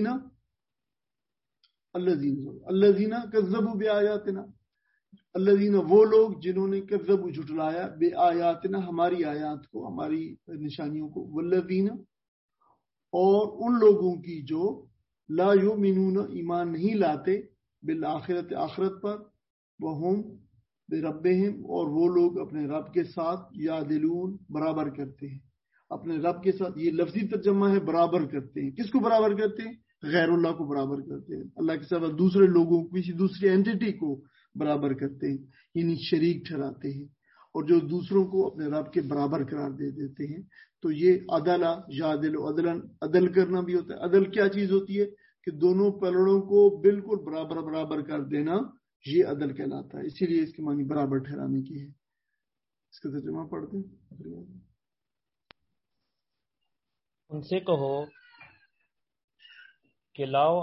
الذین الذین کذبوا بآیاتنا، الذین وہ لوگ جنہوں نے کذبوا جھٹلایا، بے آیاتنا ہماری آیات کو، ہماری نشانیوں کو. والذین اور ان لوگوں کی جو لا یؤمنون ایمان نہیں لاتے، بالآخرت آخرت پر، وہم بربہم اور وہ لوگ اپنے رب کے ساتھ، یعدلون برابر کرتے ہیں، اپنے رب کے ساتھ. یہ لفظی ترجمہ ہے برابر کرتے ہیں. کس کو برابر کرتے ہیں؟ غیر اللہ کو برابر کرتے ہیں، اللہ کے ساتھ دوسرے لوگوں کو، کسی دوسری اینٹی کو برابر کرتے ہیں، یعنی شریک ٹھہراتے ہیں. اور جو دوسروں کو اپنے رب کے برابر قرار دے دیتے ہیں. تو یہ عدل یعدل، عدلن عدل کرنا بھی ہوتا ہے. عدل کیا چیز ہوتی ہے؟ کہ دونوں پلڑوں کو بالکل برابر برابر کر دینا، یہ عدل کہلاتا ہے. اسی لیے اس کے معنی برابر ٹھہرانے کی ہے. اس کا ترجمہ پڑھتے ہیں. ان سے کہو کہ لاؤ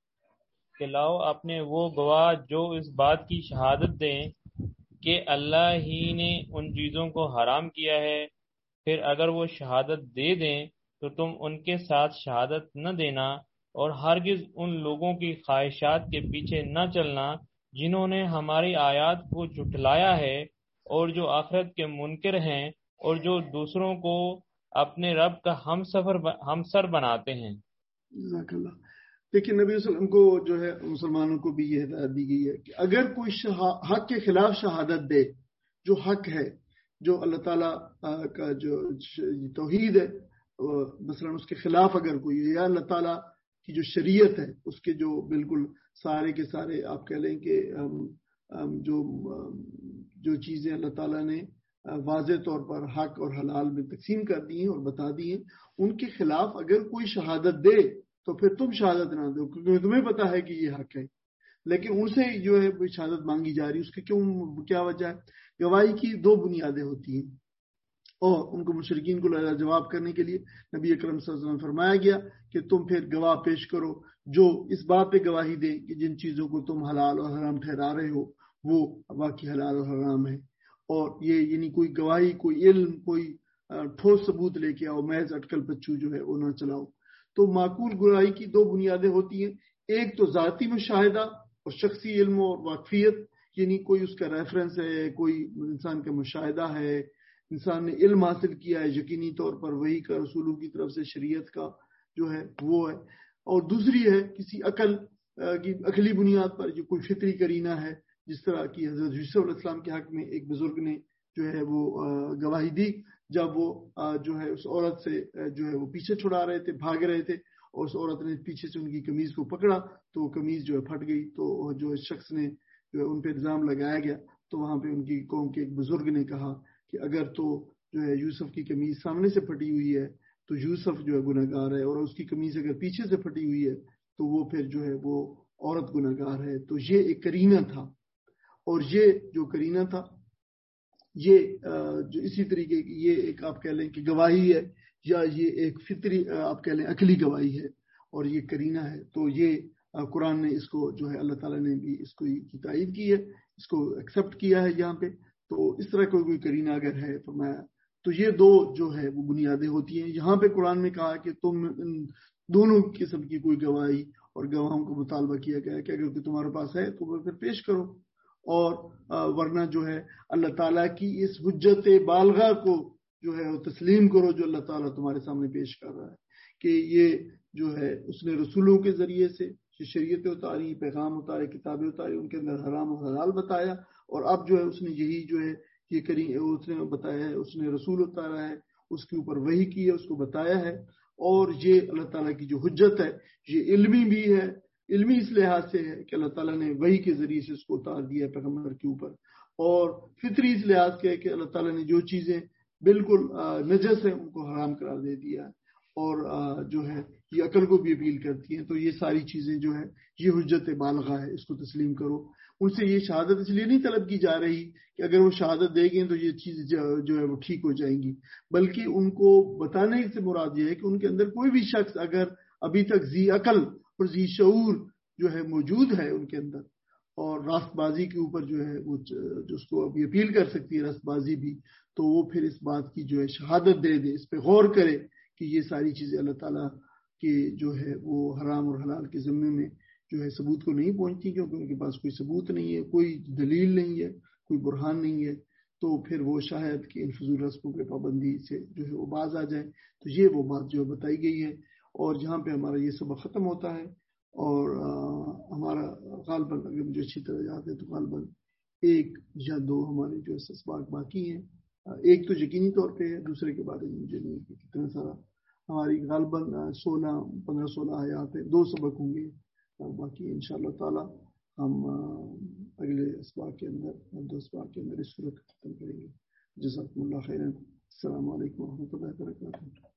کہ لاؤ اپنے وہ گواہ جو اس بات کی شہادت دیں کہ اللہ ہی نے ان چیزوں کو حرام کیا ہے. پھر اگر وہ شہادت دے دیں تو تم ان کے ساتھ شہادت نہ دینا، اور ہرگز ان لوگوں کی خواہشات کے پیچھے نہ چلنا جنہوں نے ہماری آیات کو جھٹلایا ہے، اور جو آخرت کے منکر ہیں، اور جو دوسروں کو اپنے رب کا ہم سفر ہم سر بناتے ہیں. جزاک اللہ. دیکھیں نبی صلی اللہ علیہ وسلم کو جو ہے مسلمانوں کو بھی یہ ہدایت دی گئی ہے کہ اگر کوئی حق کے خلاف شہادت دے، جو حق ہے، جو اللہ تعالیٰ کا جو توحید ہے، مثلا اس کے خلاف اگر کوئی، یا اللہ تعالیٰ کی جو شریعت ہے اس کے جو بالکل سارے کے سارے آپ کہہ لیں کہ جو جو چیزیں اللہ تعالیٰ نے واضح طور پر حق اور حلال میں تقسیم کر دی ہیں اور بتا دی ہیں، ان کے خلاف اگر کوئی شہادت دے تو پھر تم شہادت نہ دو، کیونکہ تمہیں پتا ہے کہ یہ حق ہے. لیکن ان سے جو ہے شہادت مانگی جا رہی ہے، اس کی کیوں، کیا وجہ ہے؟ گواہی کی دو بنیادیں ہوتی ہیں، اور ان کو مشرکین کو جواب کرنے کے لیے نبی اکرم صلی اللہ علیہ وسلم فرمایا گیا کہ تم پھر گواہ پیش کرو جو اس بات پہ گواہی دے کہ جن چیزوں کو تم حلال اور حرام ٹھہرا رہے ہو وہ واقعی حلال اور حرام ہے. اور یہ یعنی کوئی گواہی، کوئی علم، کوئی ٹھوس ثبوت لے کے آؤ، محض اٹکل پچو جو ہے وہ نہ چلاؤ. تو معقول گواہی کی دو بنیادیں ہوتی ہیں، ایک تو ذاتی مشاہدہ اور شخصی علم اور واقفیت، یعنی کوئی اس کا ریفرنس ہے، کوئی انسان کا مشاہدہ ہے، انسان نے علم حاصل کیا ہے یقینی طور پر وہی کا، رسولوں کی طرف سے شریعت کا جو ہے وہ ہے. اور دوسری ہے کسی عقل کی عقلی بنیاد پر جو کوئی فطری کرینہ ہے، جس طرح کی حضرت یوسف علیہ السلام کے حق میں ایک بزرگ نے جو ہے وہ گواہی دی جب وہ جو ہے اس عورت سے جو ہے وہ پیچھے چھڑا رہے تھے، بھاگ رہے تھے، اور اس عورت نے پیچھے سے ان کی قمیض کو پکڑا تو قمیض جو ہے پھٹ گئی. تو جو اس شخص نے جو ہے ان پہ الزام لگایا گیا تو وہاں پہ ان کی قوم کے ایک بزرگ نے کہا کہ اگر تو جو ہے یوسف کی قمیض سامنے سے پھٹی ہوئی ہے تو یوسف جو ہے گناہگار ہے، اور اس کی قمیض اگر پیچھے سے پھٹی ہوئی ہے تو وہ پھر جو ہے وہ عورت گناہگار ہے. تو یہ ایک کرینہ تھا، اور یہ جو کرینہ تھا یہ جو اسی طریقے کی یہ ایک آپ کہہ لیں کہ گواہی ہے، یا یہ ایک فطری آپ کہہ لیں عقلی گواہی ہے، اور یہ کرینہ ہے. تو یہ قرآن نے اس کو جو ہے اللہ تعالیٰ نے بھی اس کو کی تائید کی ہے، اس کو ایکسیپٹ کیا ہے یہاں پہ. تو اس طرح کوئی کوئی کرینہ اگر ہے فرمایا تو یہ دو جو ہے وہ بنیادیں ہوتی ہیں. یہاں پہ قرآن نے کہا کہ تم ان دونوں قسم کی کوئی گواہی اور گواہوں کو مطالبہ کیا گیا ہے کہ اگر کوئی تمہارے پاس ہے تو وہ پھر پیش کرو، اور ورنہ جو ہے اللہ تعالیٰ کی اس حجت بالغہ کو جو ہے وہ تسلیم کرو جو اللہ تعالیٰ تمہارے سامنے پیش کر رہا ہے کہ یہ جو ہے اس نے رسولوں کے ذریعے سے شریعت اتاری، پیغام اتارے، کتابیں اتاری، ان کے اندر حرام و حلال بتایا، اور اب جو ہے اس نے یہی جو ہے یہ کری اس نے بتایا ہے، اس نے رسول اتارا ہے، اس کے اوپر وحی کی ہے، اس کو بتایا ہے. اور یہ اللہ تعالیٰ کی جو حجت ہے یہ علمی بھی ہے، علمی اس لحاظ سے ہے کہ اللہ تعالیٰ نے وحی کے ذریعے سے اس کو اتار دیا ہے پیغمبر کے اوپر، اور فطری اس لحاظ سے ہے کہ اللہ تعالیٰ نے جو چیزیں بالکل نجس ہیں ان کو حرام قرار دے دیا ہے، اور جو ہے یہ عقل کو بھی اپیل کرتی ہیں. تو یہ ساری چیزیں جو ہے یہ حجت بالغہ ہے، اس کو تسلیم کرو. ان سے یہ شہادت اس لیے نہیں طلب کی جا رہی کہ اگر وہ شہادت دے گئے تو یہ چیز جو ہے وہ ٹھیک ہو جائیں گی، بلکہ ان کو بتانے سے مراد یہ ہے کہ ان کے اندر کوئی بھی شخص اگر ابھی تک ذی عقل اور ذی شعور جو ہے موجود ہے ان کے اندر، اور راست بازی کے اوپر جو ہے وہ جس کو ابھی اپیل کر سکتی ہے راست بازی بھی، تو وہ پھر اس بات کی جو ہے شہادت دے دے، اس پہ غور کرے کہ یہ ساری چیزیں اللہ تعالیٰ کے جو ہے وہ حرام اور حلال کے ذمے میں جو ہے ثبوت کو نہیں پہنچتی، کیونکہ ان کے پاس کوئی ثبوت نہیں ہے، کوئی دلیل نہیں ہے، کوئی برہان نہیں ہے. تو پھر وہ شاید کہ ان فضول رسموں پہ پابندی سے جو ہے وہ باز آ جائیں. تو یہ وہ بات جو بتائی گئی ہے، اور جہاں پہ ہمارا یہ سبق ختم ہوتا ہے. اور ہمارا غالباً اگر مجھے اچھی طرح یاد ہے تو غالباً ایک یا دو ہمارے جو اسباق باقی ہیں. ایک تو یقینی طور پہ ہے، دوسرے کے بارے میں مجھے نہیں کہ کتنا سارا ہماری غالباً سولہ پندرہ سولہ آیات ہیں، دو سبق ہوں گے باقی. انشاءاللہ تعالی ہم اگلے اسباق کے اندر دو اسباق کے اندر اس صورت ختم کریں گے. جزاکم اللہ خیرا. السلام علیکم ورحمۃ اللہ وبرکاتہ.